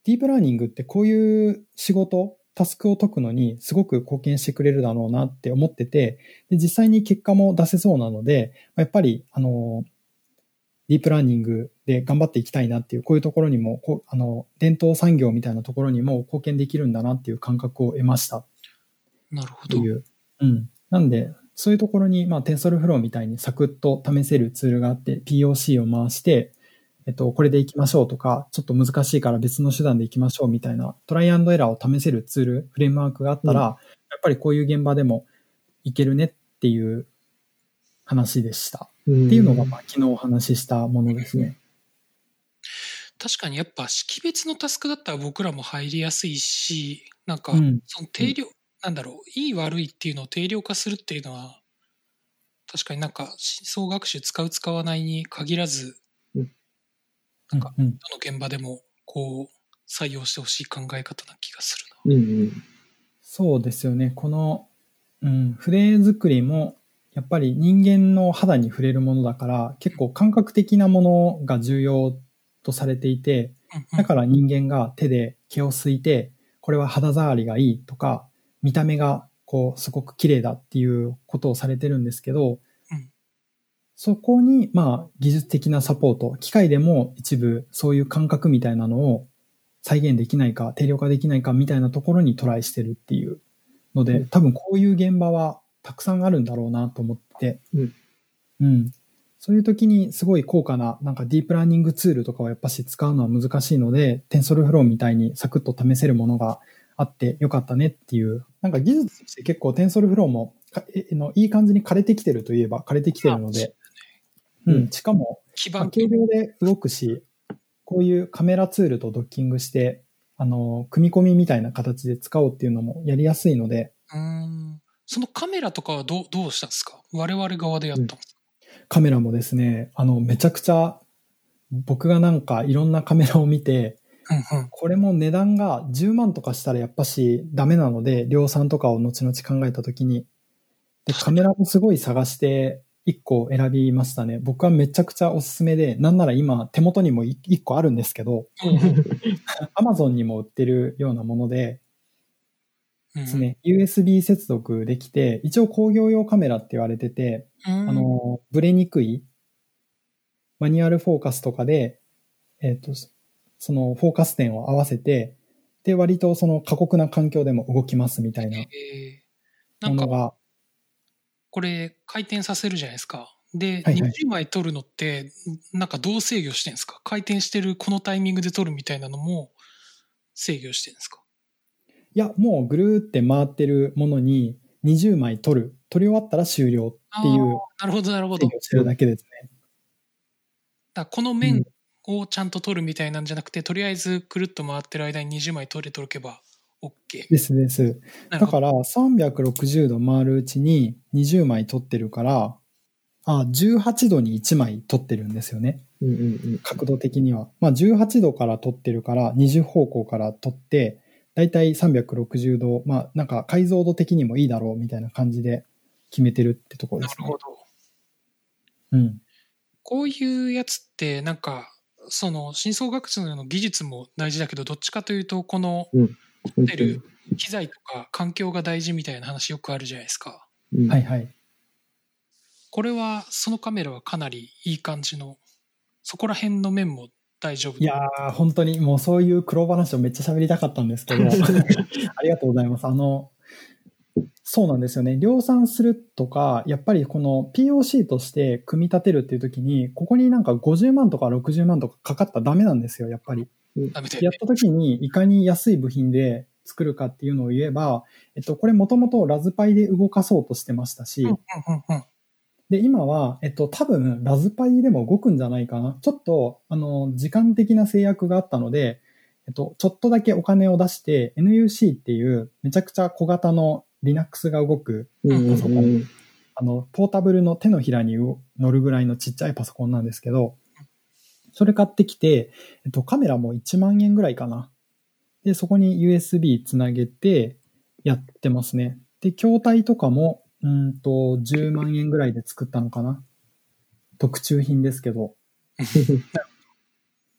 ディープラーニングってこういう仕事、タスクを解くのにすごく貢献してくれるだろうなって思ってて、で実際に結果も出せそうなので、やっぱり、あの、ディープラーニングで頑張っていきたいなっていう、こういうところにも、こうあの、伝統産業みたいなところにも貢献できるんだなっていう感覚を得ました。 なるほど。 っていう。うん。なんで、そういうところに、まあ、TensorFlow みたいにサクッと試せるツールがあって、ピーオーシー を回して、えっと、これで行きましょうとか、ちょっと難しいから別の手段で行きましょうみたいな、トライアンドエラーを試せるツール、フレームワークがあったら、うん、やっぱりこういう現場でもいけるねっていう話でした。っていうのが、まあ、昨日お話ししたものですね。 確かにやっぱ識別のタスクだったら僕らも入りやすいし、なんか、その定量、うん、なんだろう、いい悪いっていうのを定量化するっていうのは、確かになんか、深層学習使う使わないに限らず、うん、なんか、どの現場でも、こう、採用してほしい考え方な気がするな。 うんうん、そうですよね。この、うん、筆作りも、やっぱり人間の肌に触れるものだから、結構感覚的なものが重要とされていて、だから人間が手で毛をすいて、これは肌触りがいいとか、見た目がこうすごく綺麗だっていうことをされてるんですけど、うん、そこにまあ技術的なサポート、機械でも一部そういう感覚みたいなのを再現できないか、定量化できないかみたいなところにトライしてるっていうので、多分こういう現場はたくさんあるんだろうなと思って、うん。うん。そういう時にすごい高価ななんかディープラーニングツールとかをやっぱし使うのは難しいので、TensorFlowみたいにサクッと試せるものがあってよかったねっていう、なんか技術として結構 TensorFlow ものいい感じに枯れてきてるといえば枯れてきてるので、うん。しかも、軽量で動くし、こういうカメラツールとドッキングして、あの、組み込みみたいな形で使おうっていうのもやりやすいので。 うーん。そのカメラとかはどう、どうしたんですか？我々側でやったんですか？ うん、カメラもですね、あの、めちゃくちゃ、僕がなんかいろんなカメラを見て、うんうん、これも値段がじゅうまんとかしたらやっぱしダメなので、量産とかを後々考えたときに。で、カメラもすごい探して、いっこ選びましたね。僕はめちゃくちゃおすすめで、なんなら今手元にもいっこあるんですけど、アマゾンにも売ってるようなもので、ですね、ユーエスビー 接続できて、一応工業用カメラって言われてて、あの、ブレにくいマニュアルフォーカスとかで、えっと、そのフォーカス点を合わせて、で、割とその過酷な環境でも動きますみたいなものが、 これ回転させるじゃないですか。で、はいはい、にじゅうまい撮るのって、なんかどう制御してるんですか？回転してるこのタイミングで撮るみたいなのも制御してるんですか？ いや、もうぐるーって回ってるものににじゅうまい撮る。撮り終わったら終了っていう。 なるほど、なるほど。 制御してるだけですね。 だこの面をちゃんと撮るみたいなんじゃなくて、うん、とりあえずくるっと回ってる間ににじゅうまい撮れとけば OK。 ですです。だからさんびゃくろくじゅうど回るうちににじゅうまい撮ってるから、あ、じゅうはちどにいちまい撮ってるんですよね。うんうんうん、角度的には。まあじゅうはちどから撮ってるからにじゅう方向から撮って、だいたいさんびゃくろくじゅうど、まあなんか解像度的にもいいだろうみたいな感じで決めてるってところですね。 なるほど。 うん。 こういうやつってなんか、その深層学習の技術も大事だけど、どっちかというとこの撮ってる機材とか環境が大事みたいな話よくあるじゃないですか。 うん、はいはい。 これは、そのカメラはかなりいい感じの、そこら辺の面も大丈夫？ いやー、本当にもうそういう苦労話をめっちゃ喋りたかったんですけど、ありがとうございます。あの、そうなんですよね。量産するとか、やっぱりこの ピーオーシー として組み立てるっていう時に、ここになんかごじゅうまんとかろくじゅうまんとかかかったらダメなんですよ、やっぱり。 ダメだよね。 やった時にいかに安い部品で作るかっていうのを言えば、えっと、これもともとラズパイで動かそうとしてましたし、 うんうんうん、 で、今は、えっと、多分、ラズパイでも動くんじゃないかな。ちょっと、あの、時間的な制約があったので、えっと、ちょっとだけお金を出して、エヌユーシー っていう、めちゃくちゃ小型の Linux が動くパソコン、うんうん、あの、ポータブルの手のひらに乗るぐらいのちっちゃいパソコンなんですけど、それ買ってきて、えっと、カメラもいちまんえんぐらいかな。で、そこに ユーエスビー つなげてやってますね。で、筐体とかも、うんと、じゅうまんえんぐらいで作ったのかな。特注品ですけど。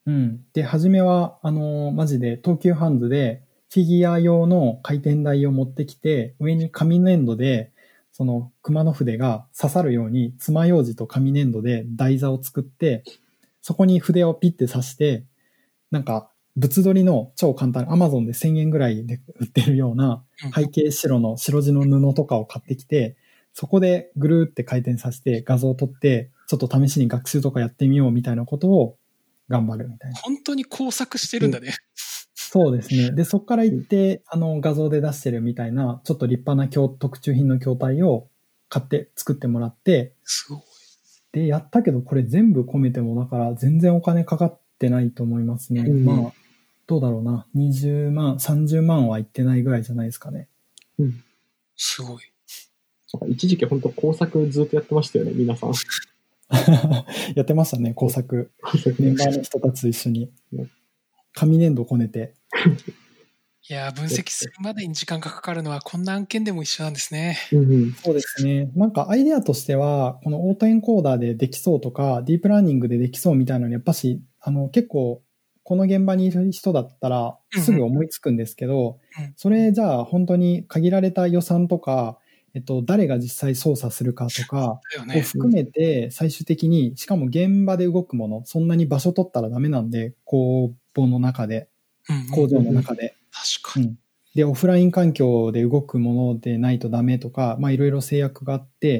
うん。で、初めは、あのーマジで東急ハンズでフィギュア用の回転台を持ってきて、上に紙粘土で、その熊の筆が刺さるように爪楊枝と紙粘土で台座を作って、そこに筆をピッて刺して、なんか、物撮りの超簡単、アマゾンでせんえんぐらいで売ってるような背景白の白地の布とかを買ってきて、そこでぐるーって回転させて画像を撮って、ちょっと試しに学習とかやってみようみたいなことを頑張るみたいな。 本当に工作してるんだね。 そうですね。で、そこから行って、あの、画像で出してるみたいな、ちょっと立派な筐特注品の筐体を買って作ってもらって、 すごい。 で、やったけど、これ全部込めても、だから全然お金かかってないと思いますね。 うんまあ、どうだろうな。にじゅうまん、さんじゅうまんはいってないぐらいじゃないですかね。 うん。 すごい。 なんか一時期本当工作ずっとやってましたよね、皆さん。 やってましたね、工作。 工作メンバーの人たちと一緒にうん。 紙粘土こねて。 いやー、分析するまでに時間がかかるのはこんな案件でも一緒なんですね。 うんうん。 そうですね。なんかアイデアとしては、このオートエンコーダーでできそうとか、ディープラーニングでできそうみたいなのに、やっぱし、あの、結構、この現場にいる人だったら、すぐ思いつくんですけど、 うんうん、 それじゃあ本当に限られた予算とか、えっと、誰が実際操作するかとかを含めて、最終的に、しかも現場で動くもの、そんなに場所取ったらダメなんで、工房の中で、工場の中で。 確かに。 うんで、オフライン環境で動くものでないとダメとか、まあいろいろ制約があって、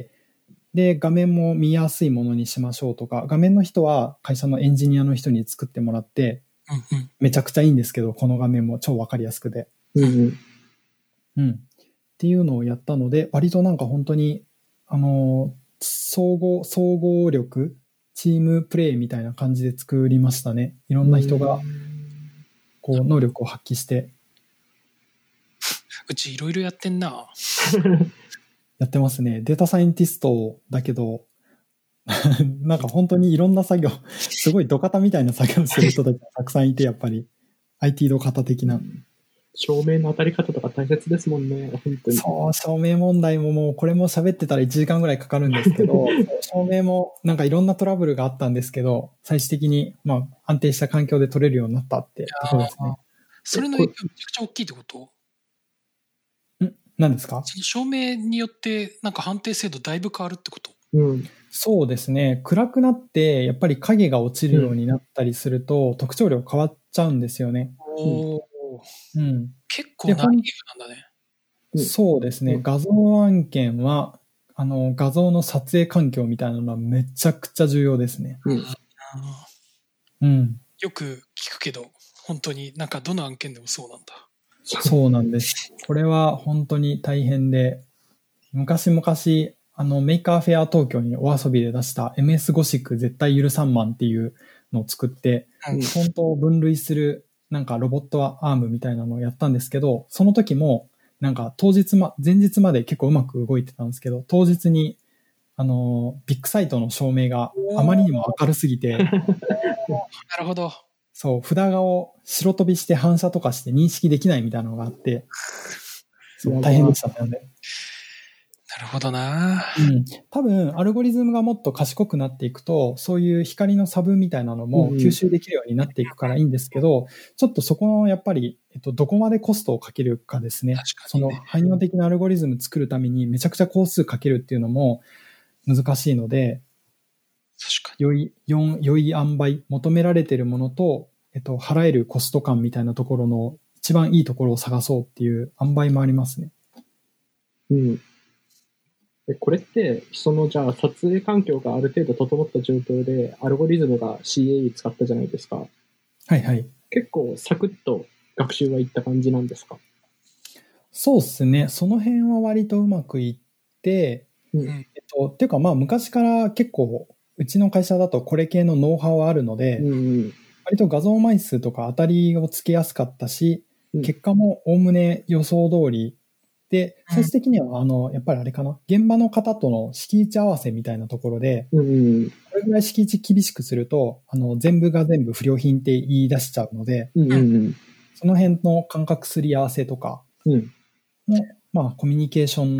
で、画面も見やすいものにしましょうとか、画面の人は会社のエンジニアの人に作ってもらって、 うんうん、 めちゃくちゃいいんですけど、この画面も超わかりやすくて。 うんうん。 うん。っていうのをやったので、割となんか本当に、あの、総合、総合力、チームプレイみたいな感じで作りましたね。いろんな人が、こう、能力を発揮して、 うちいろいろやってんな。 やってますね。データサイエンティストだけど、なんか本当にいろんな作業、すごい土方みたいな作業する人たちがたくさんいて、やっぱり アイティー 土方的な。 照明の当たり方とか大切ですもんね、本当に。 そう、照明問題ももうこれも喋ってたらいちじかんぐらいかかるんですけど、照明もなんかいろんなトラブルがあったんですけど、最終的にまあ安定した環境で撮れるようになったってところですね。 それの影響めちゃくちゃ大きいってこと？ 何ですか？ その照明によってなんか判定精度だいぶ変わるってこと？ うん、 そうですね。暗くなってやっぱり影が落ちるようになったりすると、うん、特徴量変わっちゃうんですよね。 おー、 うん、 結構なゲームなんだね。 そうですね。画像案件はあの画像の撮影環境みたいなのはめちゃくちゃ重要ですね。 うんうん、 よく聞くけど本当になんかどの案件でもそうなんだ。 そうなんです。これは本当に大変で、昔々、あの、メーカーフェア東京にお遊びで出した エムエス ゴシック絶対許さんマンっていうのを作って、うん、本当分類するなんかロボットアームみたいなのをやったんですけど、その時もなんか当日ま、前日まで結構うまく動いてたんですけど、当日にあの、ビッグサイトの照明があまりにも明るすぎて、 なるほど。 そう、札画を白飛びして反射とかして認識できないみたいなのがあって、そう大変でしたね。 なるほどな。 うん。多分、アルゴリズムがもっと賢くなっていくと、そういう光の差分みたいなのも吸収できるようになっていくからいいんですけど、うん、ちょっとそこのやっぱり、えっと、どこまでコストをかけるかですね。 確かにね。 その汎用的なアルゴリズム作るためにめちゃくちゃ工数かけるっていうのも難しいので、 確かに良い、良い塩梅、求められているものと、えっと、払えるコスト感みたいなところの一番いいところを探そうっていう塩梅もありますね。 うん。これって、そのじゃあ撮影環境がある程度整った状況で、アルゴリズムが シーエーイー 使ったじゃないですか。 はいはい。 結構サクッと学習はいった感じなんですか？ そうですね。その辺は割とうまくいって、うん、えっと、っていうかまあ昔から結構、うちの会社だとこれ系のノウハウはあるので、うんうん、割と画像枚数とか当たりをつけやすかったし、うん、結果もおおむね予想通りで、最終的にはあの、やっぱりあれかな、現場の方との敷地合わせみたいなところで、うんうん、これぐらい敷地厳しくすると、あの、全部が全部不良品って言い出しちゃうので、うんうんうん、その辺の感覚すり合わせとかも、うん、まあコミュニケーションの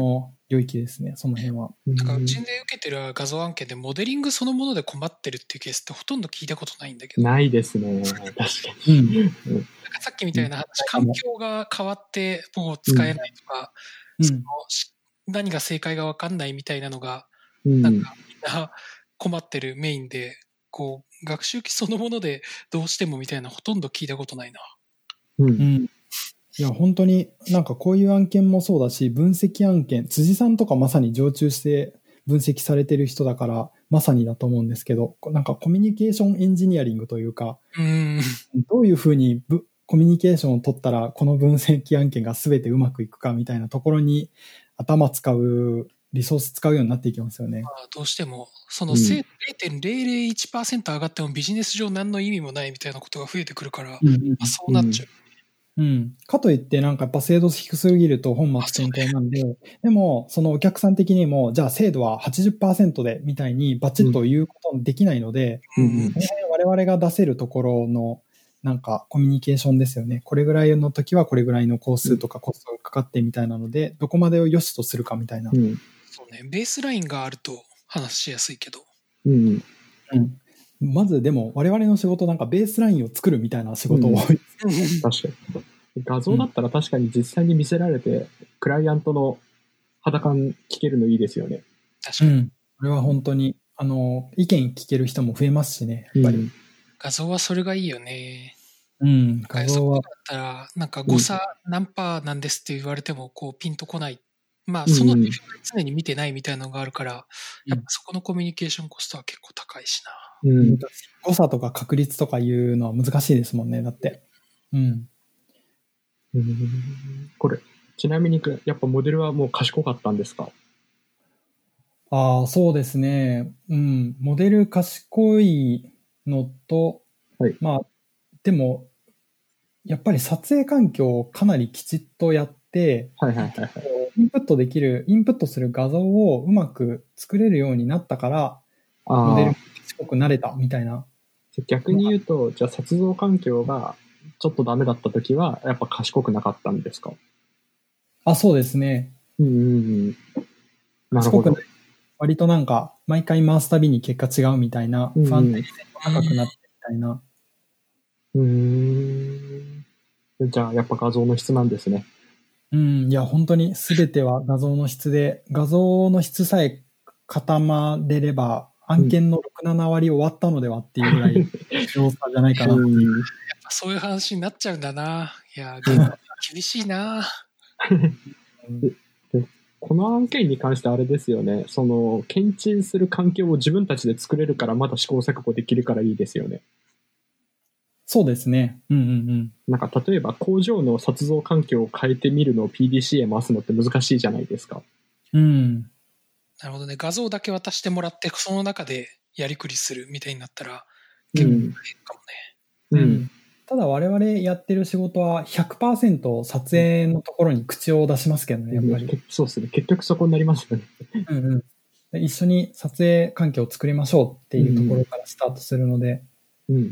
領域ですね、その辺は。 だからうちで受けてる画像案件でモデリングそのもので困ってるっていうケースってほとんど聞いたことないんだけど。 ないですね。確かに。 うん、 なんかさっきみたいな話、環境が変わってもう使えないとか、うん、その何が正解が分かんないみたいなのが、うん、なんかみんな困ってるメインで、こう学習機そのものでどうしてもみたいなほとんど聞いたことないな。 うん。うんいや、本当になんかこういう案件もそうだし、分析案件、辻さんとかまさに常駐して分析されてる人だから、まさにだと思うんですけど、なんかコミュニケーションエンジニアリングというか、 うんどういうふうにコミュニケーションを取ったら、この分析案件が全てうまくいくかみたいなところに頭使う、リソース使うようになっていきますよね。 まあ、どうしても、その精度 ゼロてんゼロゼロいちパーセント 上がってもビジネス上何の意味もないみたいなことが増えてくるから、うんうんまあ、そうなっちゃう。 うん。かといって、なんかやっぱ精度低すぎると本末転倒なんで、ね、でも、そのお客さん的にも、じゃあ精度は はちじゅっパーセント で、みたいにバチッと言うことできないので、うんうん、我々が出せるところの、なんかコミュニケーションですよね。これぐらいの時はこれぐらいの工数とかコストがかかってみたいなので、どこまでを良しとするかみたいな。うん、 そうね。ベースラインがあると話しやすいけど。 うん。うんまずでも我々の仕事なんかベースラインを作るみたいな仕事を、うん、 確かに画像だったら確かに実際に見せられて、うん、クライアントの肌感聞けるのいいですよね。 確かに、うん、これは本当にあの意見聞ける人も増えますしねやっぱり、うん、 画像はそれがいいよね。 うん画像はだったらなんか誤差何パーなんですって言われてもこうピンとこない。まあその常に見てないみたいなのがあるから、うん、やっぱそこのコミュニケーションコストは結構高いしな。 うん、誤差とか確率とかいうのは難しいですもんね、だって。うん。 うん、これ、ちなみに、やっぱモデルはもう賢かったんですか？ ああ、そうですね。うん。モデル賢いのと、はい、まあ、でも、やっぱり撮影環境をかなりきちっとやって、 はいはいはいはい、 インプットできる、インプットする画像をうまく作れるようになったから、モデル賢くなれたみたいな。 逆に言うと、じゃあ撮像環境がちょっとダメだったときは、やっぱ賢くなかったんですか？ あ、そうですね。 うんうんうん。なるほど。 割となんか、毎回回すたびに結果違うみたいな、不安定性が高くなってみたいな。 うーん。じゃあ、やっぱ画像の質なんですね。 うん、いや、本当に全ては画像の質で、画像の質さえ固まれれば、案件のろく、なな割終わったのではっていうぐらい、上手じゃないかなっていう。やっぱそういう話になっちゃうんだな。いや、厳しいな。 この案件に関してあれですよね。その、検知する環境を自分たちで作れるから、まだ試行錯誤できるからいいですよね。 そうですね。うんうんうん。 なんか例えば工場の撮像環境を変えてみるのを ピーディーシー へ回すのって難しいじゃないですか。 うん。 なるほどね。画像だけ渡してもらって、その中でやりくりするみたいになったら、結構大変かもね。うん。うん、ただ我々やってる仕事は ひゃくパーセント 撮影のところに口を出しますけどね、やっぱり。 そうですね。結局そこになりますよね。 うんうん。一緒に撮影環境を作りましょうっていうところからスタートするので。 うん。うん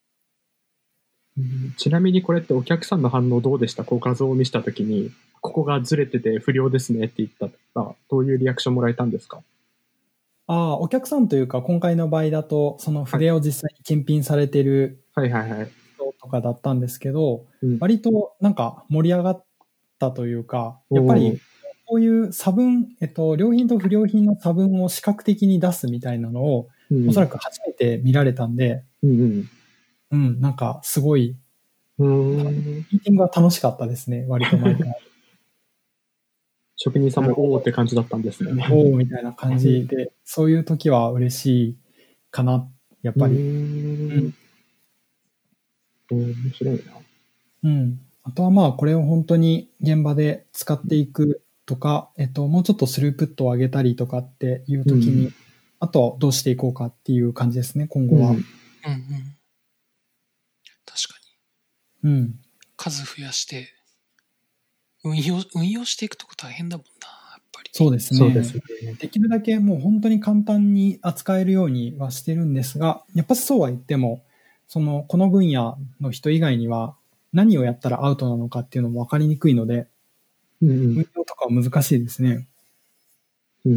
ちなみにこれってお客さんの反応どうでした？こう画像を見せたときに、ここがずれてて不良ですねって言ったら、どういうリアクションもらえたんですか？ ああ、お客さんというか、今回の場合だと、その筆を実際に検品されてる人とかだったんですけど、割となんか盛り上がったというか、やっぱりこういう差分、えっと、良品と不良品の差分を視覚的に出すみたいなのを、うん、おそらく初めて見られたんで、うんうんうん、なんかすごい、うーんミーティングは楽しかったですね、割と毎回。 職人さんもおーって感じだったんですね。 おーみたいな感じで、そういう時は嬉しいかな、やっぱり。うーん。 うん、面白いな。 うん。あとはまあ、これを本当に現場で使っていくとか、えっと、もうちょっとスループットを上げたりとかっていう時に、うん、あとどうしていこうかっていう感じですね、今後は。うん、うん、うん。 確かに。 うん。 数増やして、運用、運用していくとこ大変だもんな、やっぱり。 そうですね。そうですね。できるだけもう本当に簡単に扱えるようにはしてるんですが、やっぱそうは言っても、その、この分野の人以外には何をやったらアウトなのかっていうのも分かりにくいので、うんうん、運用とかは難しいですね。 うん。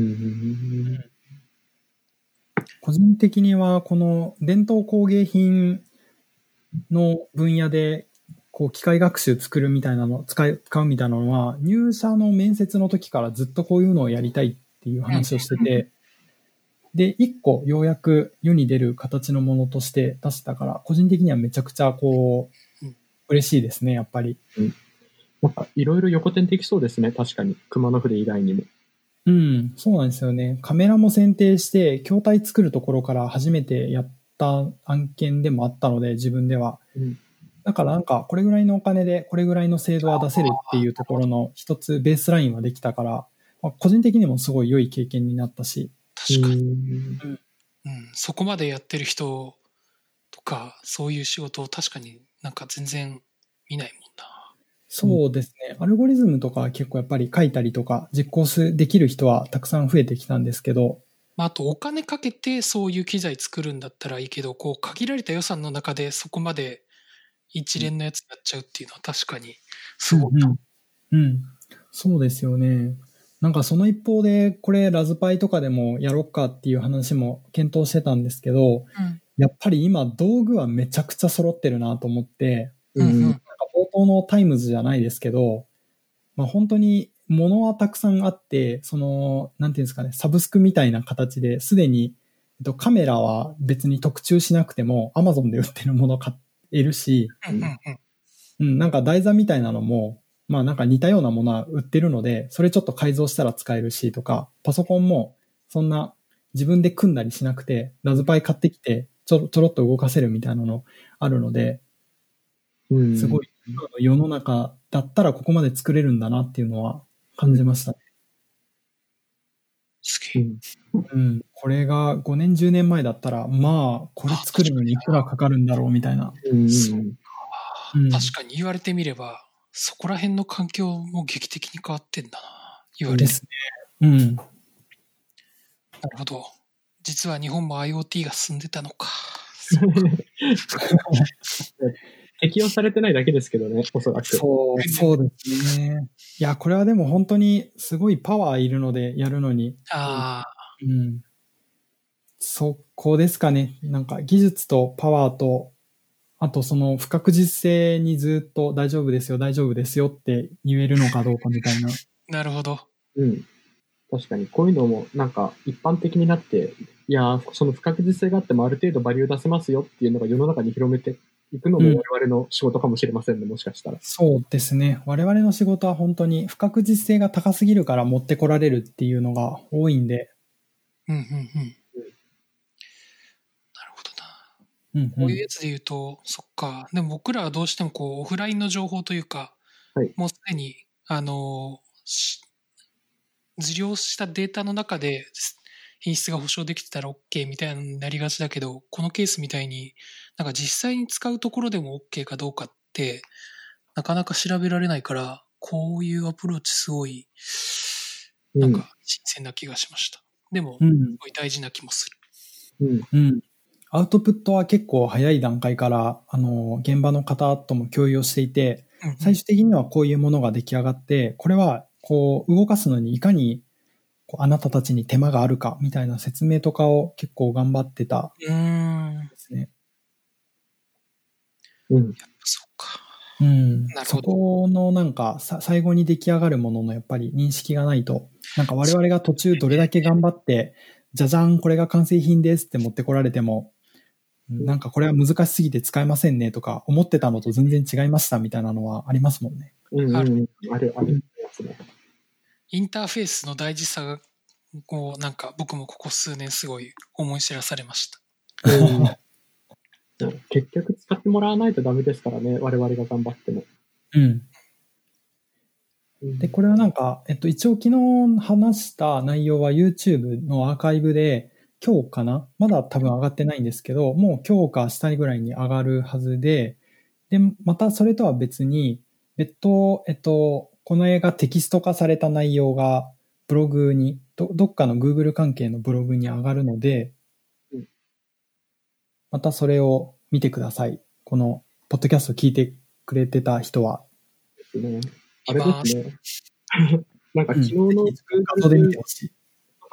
個人的にはこの伝統工芸品の分野でこう機械学習作るみたいなの使い使うみたいなのは入社の面接の時からずっとこういうのをやりたいっていう話をしてて、で一個ようやく世に出る形のものとして出したから個人的にはめちゃくちゃこう嬉しいですねやっぱり。 うん、なんかいろいろ横転できそうですね。確かに熊野筆以外にも。 うん、そうなんですよね。カメラも選定して筐体作るところから初めてやった案件でもあったので自分では、うん、だからなんかこれぐらいのお金でこれぐらいの精度は出せるっていうところの一つベースラインはできたから、まあ、個人的にもすごい良い経験になったし。 確かに、うんうん、そこまでやってる人とかそういう仕事を確かになんか全然見ないもんな。 そうですね。アルゴリズムとかは結構やっぱり書いたりとか実行できる人はたくさん増えてきたんですけど、 まあ、あとお金かけてそういう機材作るんだったらいいけど、こう限られた予算の中でそこまで一連のやつやっちゃうっていうのは確かにすごい、 うんうん、うん、そうですよね。なんかその一方でこれラズパイとかでもやろっかっていう話も検討してたんですけど、うん、やっぱり今道具はめちゃくちゃ揃ってるなと思って、うんうん、なんか冒頭のタイムズじゃないですけど、まあ、本当に物はたくさんあって、そのなんていうんですかね、サブスクみたいな形ですでに、えっと、カメラは別に特注しなくても Amazon で売ってるもの買えるし、うんうんうん、なんか台座みたいなのもまあなんか似たようなものは売ってるので、それちょっと改造したら使えるしとか、パソコンもそんな自分で組んだりしなくて、ラズパイ買ってきてちょろちょろっと動かせるみたいなのあるので、うん、すごい世の中だったらここまで作れるんだなっていうのは感じましたね。 すげえ。 うん、これがごねんじゅうねんまえだったら、まあこれ作るのにいくらかかるんだろうみたいな。 うん、そうか、うん、確かに言われてみれば。そこら辺の環境も劇的に変わってんだな。言われて。ですね。うん。 なるほど。実は日本も IoT が進んでたのか。 適用されてないだけですけどね、おそらく。 そう、そうですね。いや、これはでも本当にすごいパワーいるので、やるのに。 ああ。 うん。そこですかね。なんか技術とパワーと、あとその不確実性にずっと大丈夫ですよ、大丈夫ですよって言えるのかどうかみたいな。 なるほど。 うん。確かに、こういうのもなんか一般的になって、いや、その不確実性があってもある程度バリュー出せますよっていうのが世の中に広めていくのも我々の仕事かもしれませんね、うん、もしかしたら。 そうですね。我々の仕事は本当に不確実性が高すぎるから持ってこられるっていうのが多いんで。 うんうんうん。うんうん、こういうやつで言うと、そっか。でも僕らはどうしてもこうオフラインの情報というか、はい、もうすでに、あの、受領したデータの中で品質が保証できてたら OK みたいになりがちだけど、このケースみたいに、なんか実際に使うところでも OK かどうかって、なかなか調べられないから、こういうアプローチすごい、なんか新鮮な気がしました。うん、でも、すごい大事な気もする。うん。うんアウトプットは結構早い段階から、あの、現場の方とも共有をしていて、最終的にはこういうものが出来上がって、これは、こう、動かすのにいかに、こうあなたたちに手間があるか、みたいな説明とかを結構頑張ってたですね。 うん。やっぱそうか。 うん。そこのなんか、さ、最後に出来上がるもののやっぱり認識がないと、なんか我々が途中どれだけ頑張って、じゃじゃん、これが完成品ですって持ってこられても、なんかこれは難しすぎて使えませんねとか、思ってたのと全然違いましたみたいなのはありますもんね。 うんうん、ある、ある、あるですね。 インターフェースの大事さをなんか僕もここ数年すごい思い知らされました。 うん、結局使ってもらわないとダメですからね、我々が頑張っても。 うん。で、これはなんか、えっと、一応昨日話した内容は YouTube のアーカイブで、今日かなまだ多分上がってないんですけど、もう今日か明日ぐらいに上がるはずで、で、またそれとは別に、別途、えっと、この映画テキスト化された内容がブログに、ど、どっかの Google 関係のブログに上がるので、またそれを見てください。この、ポッドキャスト聞いてくれてた人は。 ですね。あれですね。なんか昨日の Google、うん、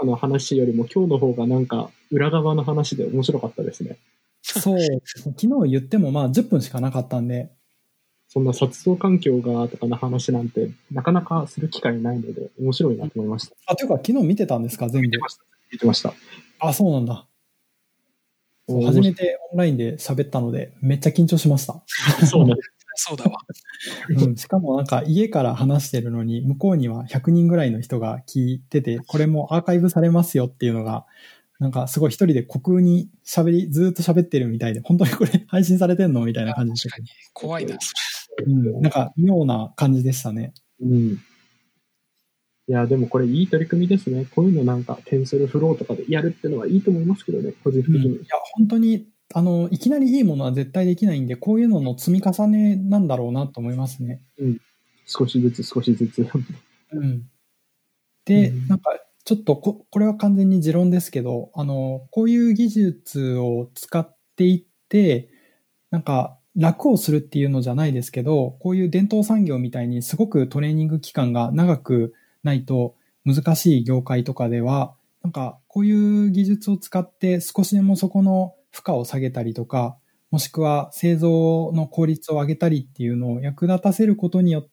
かの話よりも今日の方がなんか裏側の話で面白かったですね。 そう。昨日言ってもまあじゅっぷんしかなかったんで。 そんな殺傷環境がとかの話なんてなかなかする機会ないので面白いなと思いました。 あ、というか昨日見てたんですか、全部。 見てました。見てました。 あ、そうなんだ。そう初めてオンラインで喋ったのでめっちゃ緊張しました。 そうなんです。 そうだわ、 うん。しかもなんか家から話してるのに向こうにはひゃくにんぐらいの人が聞いてて、これもアーカイブされますよっていうのがなんかすごい一人で虚空に喋り、ずーっと喋ってるみたいで、本当にこれ配信されてんのみたいな感じでした。 確かに怖いな。 うん、なんか妙な感じでしたね。 うん。いや、でもこれいい取り組みですね。こういうのなんか、テンソルフローとかでやるっていうのはいいと思いますけどね、個人的に。うん、いや、本当に、あの、いきなりいいものは絶対できないんで、こういうのの積み重ねなんだろうなと思いますね。 うん。少しずつ少しずつ。 うん。で、うん、なんか、ちょっとこ、これは完全に持論ですけど、あの、こういう技術を使っていって、なんか、楽をするっていうのじゃないですけど、こういう伝統産業みたいにすごくトレーニング期間が長くないと難しい業界とかでは、なんかこういう技術を使って少しでもそこの負荷を下げたりとか、もしくは製造の効率を上げたりっていうのを役立たせることによって、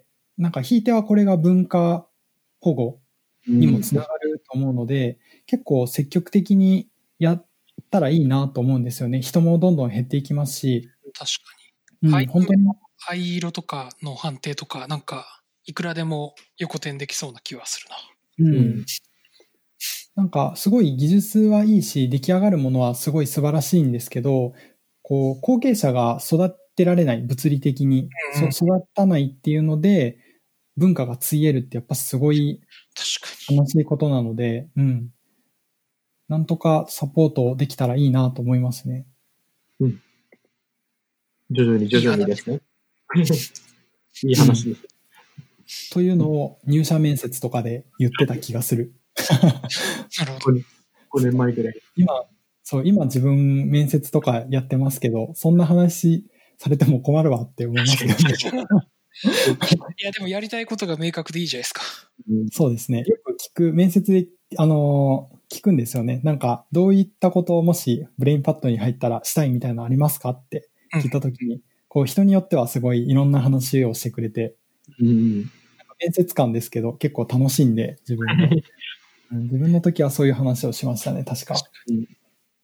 なんかひいてはこれが文化保護にもつながると思うので、うん、結構積極的にやったらいいなと思うんですよね。人もどんどん減っていきますし。 確かに。うん、 本当に灰色とかの判定とか、なんか、いくらでも横転できそうな気はするな。 うん。うん、なんか、すごい技術はいいし、出来上がるものはすごい素晴らしいんですけど、こう、後継者が育てられない、物理的に、うん、育たないっていうので、文化がついえるってやっぱすごい悲しいことなので、うん。なんとかサポートできたらいいなと思いますね。 うん。徐々に徐々にですね。いい話です、 うん。というのを入社面接とかで言ってた気がする。 なるほど。 ごねんまえぐらい。 今、そう、今自分面接とかやってますけど、そんな話されても困るわって思いますけどね。 いや、でもやりたいことが明確でいいじゃないですか。 うん、そうですね。よく聞く、面接で、あのー、聞くんですよね。なんか、どういったことをもしブレインパッドに入ったらしたいみたいなのありますかって聞いたときに、うん、こう人によってはすごいいろんな話をしてくれて、 うん、 なんか面接官ですけど結構楽しんで自分で、うん、自分の時はそういう話をしましたね、確か。うん、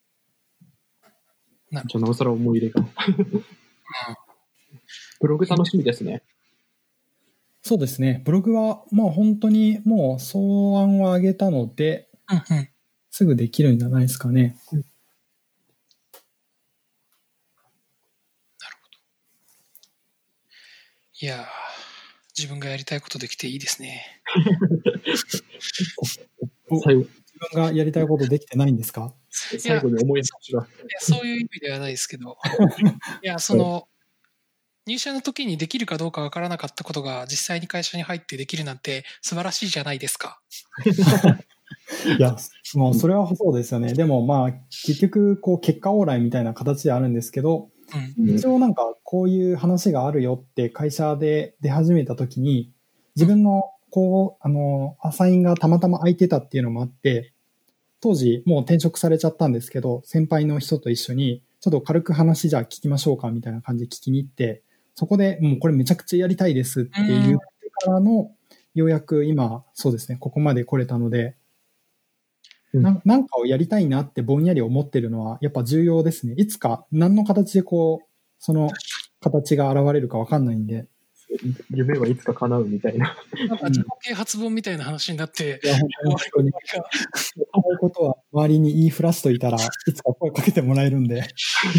なじゃあなおさら思い入れが。ブログ楽しみですね。 そうですね。ブログはまあ本当にもう草案は上げたので、 うんうん、 すぐできるんじゃないですかね。うん、なるほど。いやー、自分がやりたいことできていいですね。 最後、自分がやりたいことできてないんですか？ 最後に思い出しが。 いや、そういう意味ではないですけど。いや、その、入社の時にできるかどうかわからなかったことが実際に会社に入ってできるなんて素晴らしいじゃないですか。 いや、もうそれはそうですよね。でもまあ、結局、こう、結果オーライみたいな形であるんですけど、うん、一応なんか、こういう話があるよって会社で出始めた時に、自分の、こう、あの、アサインがたまたま空いてたっていうのもあって、当時もう転職されちゃったんですけど、先輩の人と一緒に、ちょっと軽く話じゃあ聞きましょうかみたいな感じで聞きに行って、そこでもうこれめちゃくちゃやりたいですって言ってからの、ようやく今、そうですね、ここまで来れたので、うん、な, なんかをやりたいなってぼんやり思ってるのはやっぱ重要ですね。いつか何の形でこう、その形が現れるかわかんないんで。 夢はいつか叶うみたいな。 なんか自己啓発本みたいな話になって。 いや、本当に。そういうことは周りに言いふらしといたらいつか声かけてもらえるんで。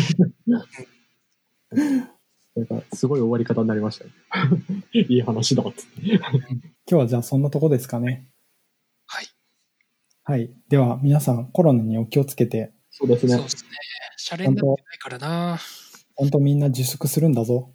なんかすごい終わり方になりましたね。いい話だって。 今日はじゃあそんなとこですかね。 はい。 はい。では皆さんコロナにお気をつけて。 そうですね。 そうですね。シャレになってないからな。 本当みんな自粛するんだぞ。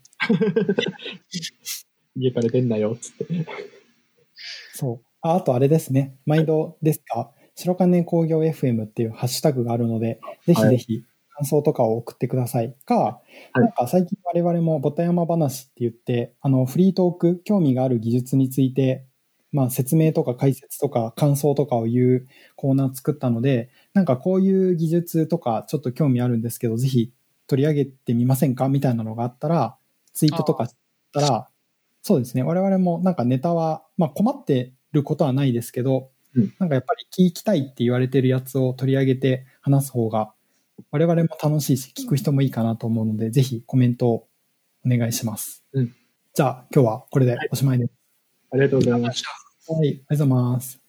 家から出んなよっつって。 そう。あ、あとあれですね。毎度ですか。白金工業 エフエム っていうハッシュタグがあるので、ぜひぜひ感想とかを送ってください。か、はい、なんか最近我々もボタヤマ話って言って、あのフリートーク、興味がある技術について、 まあ説明とか解説とか感想とかを言うコーナー作ったので、なんかこういう技術とかちょっと興味あるんですけど、ぜひ取り上げてみませんかみたいなのがあったら、ツイートとかしたら、そうですね、我々もなんかネタは、まあ困ってることはないですけど、 うん、 なんかやっぱり聞きたいって言われてるやつを取り上げて話す方が、我々も楽しいし、聞く人もいいかなと思うので、ぜひコメントをお願いします。 うん、 じゃあ今日はこれでおしまいです。 ありがとうございました。 はい、ありがとうございます。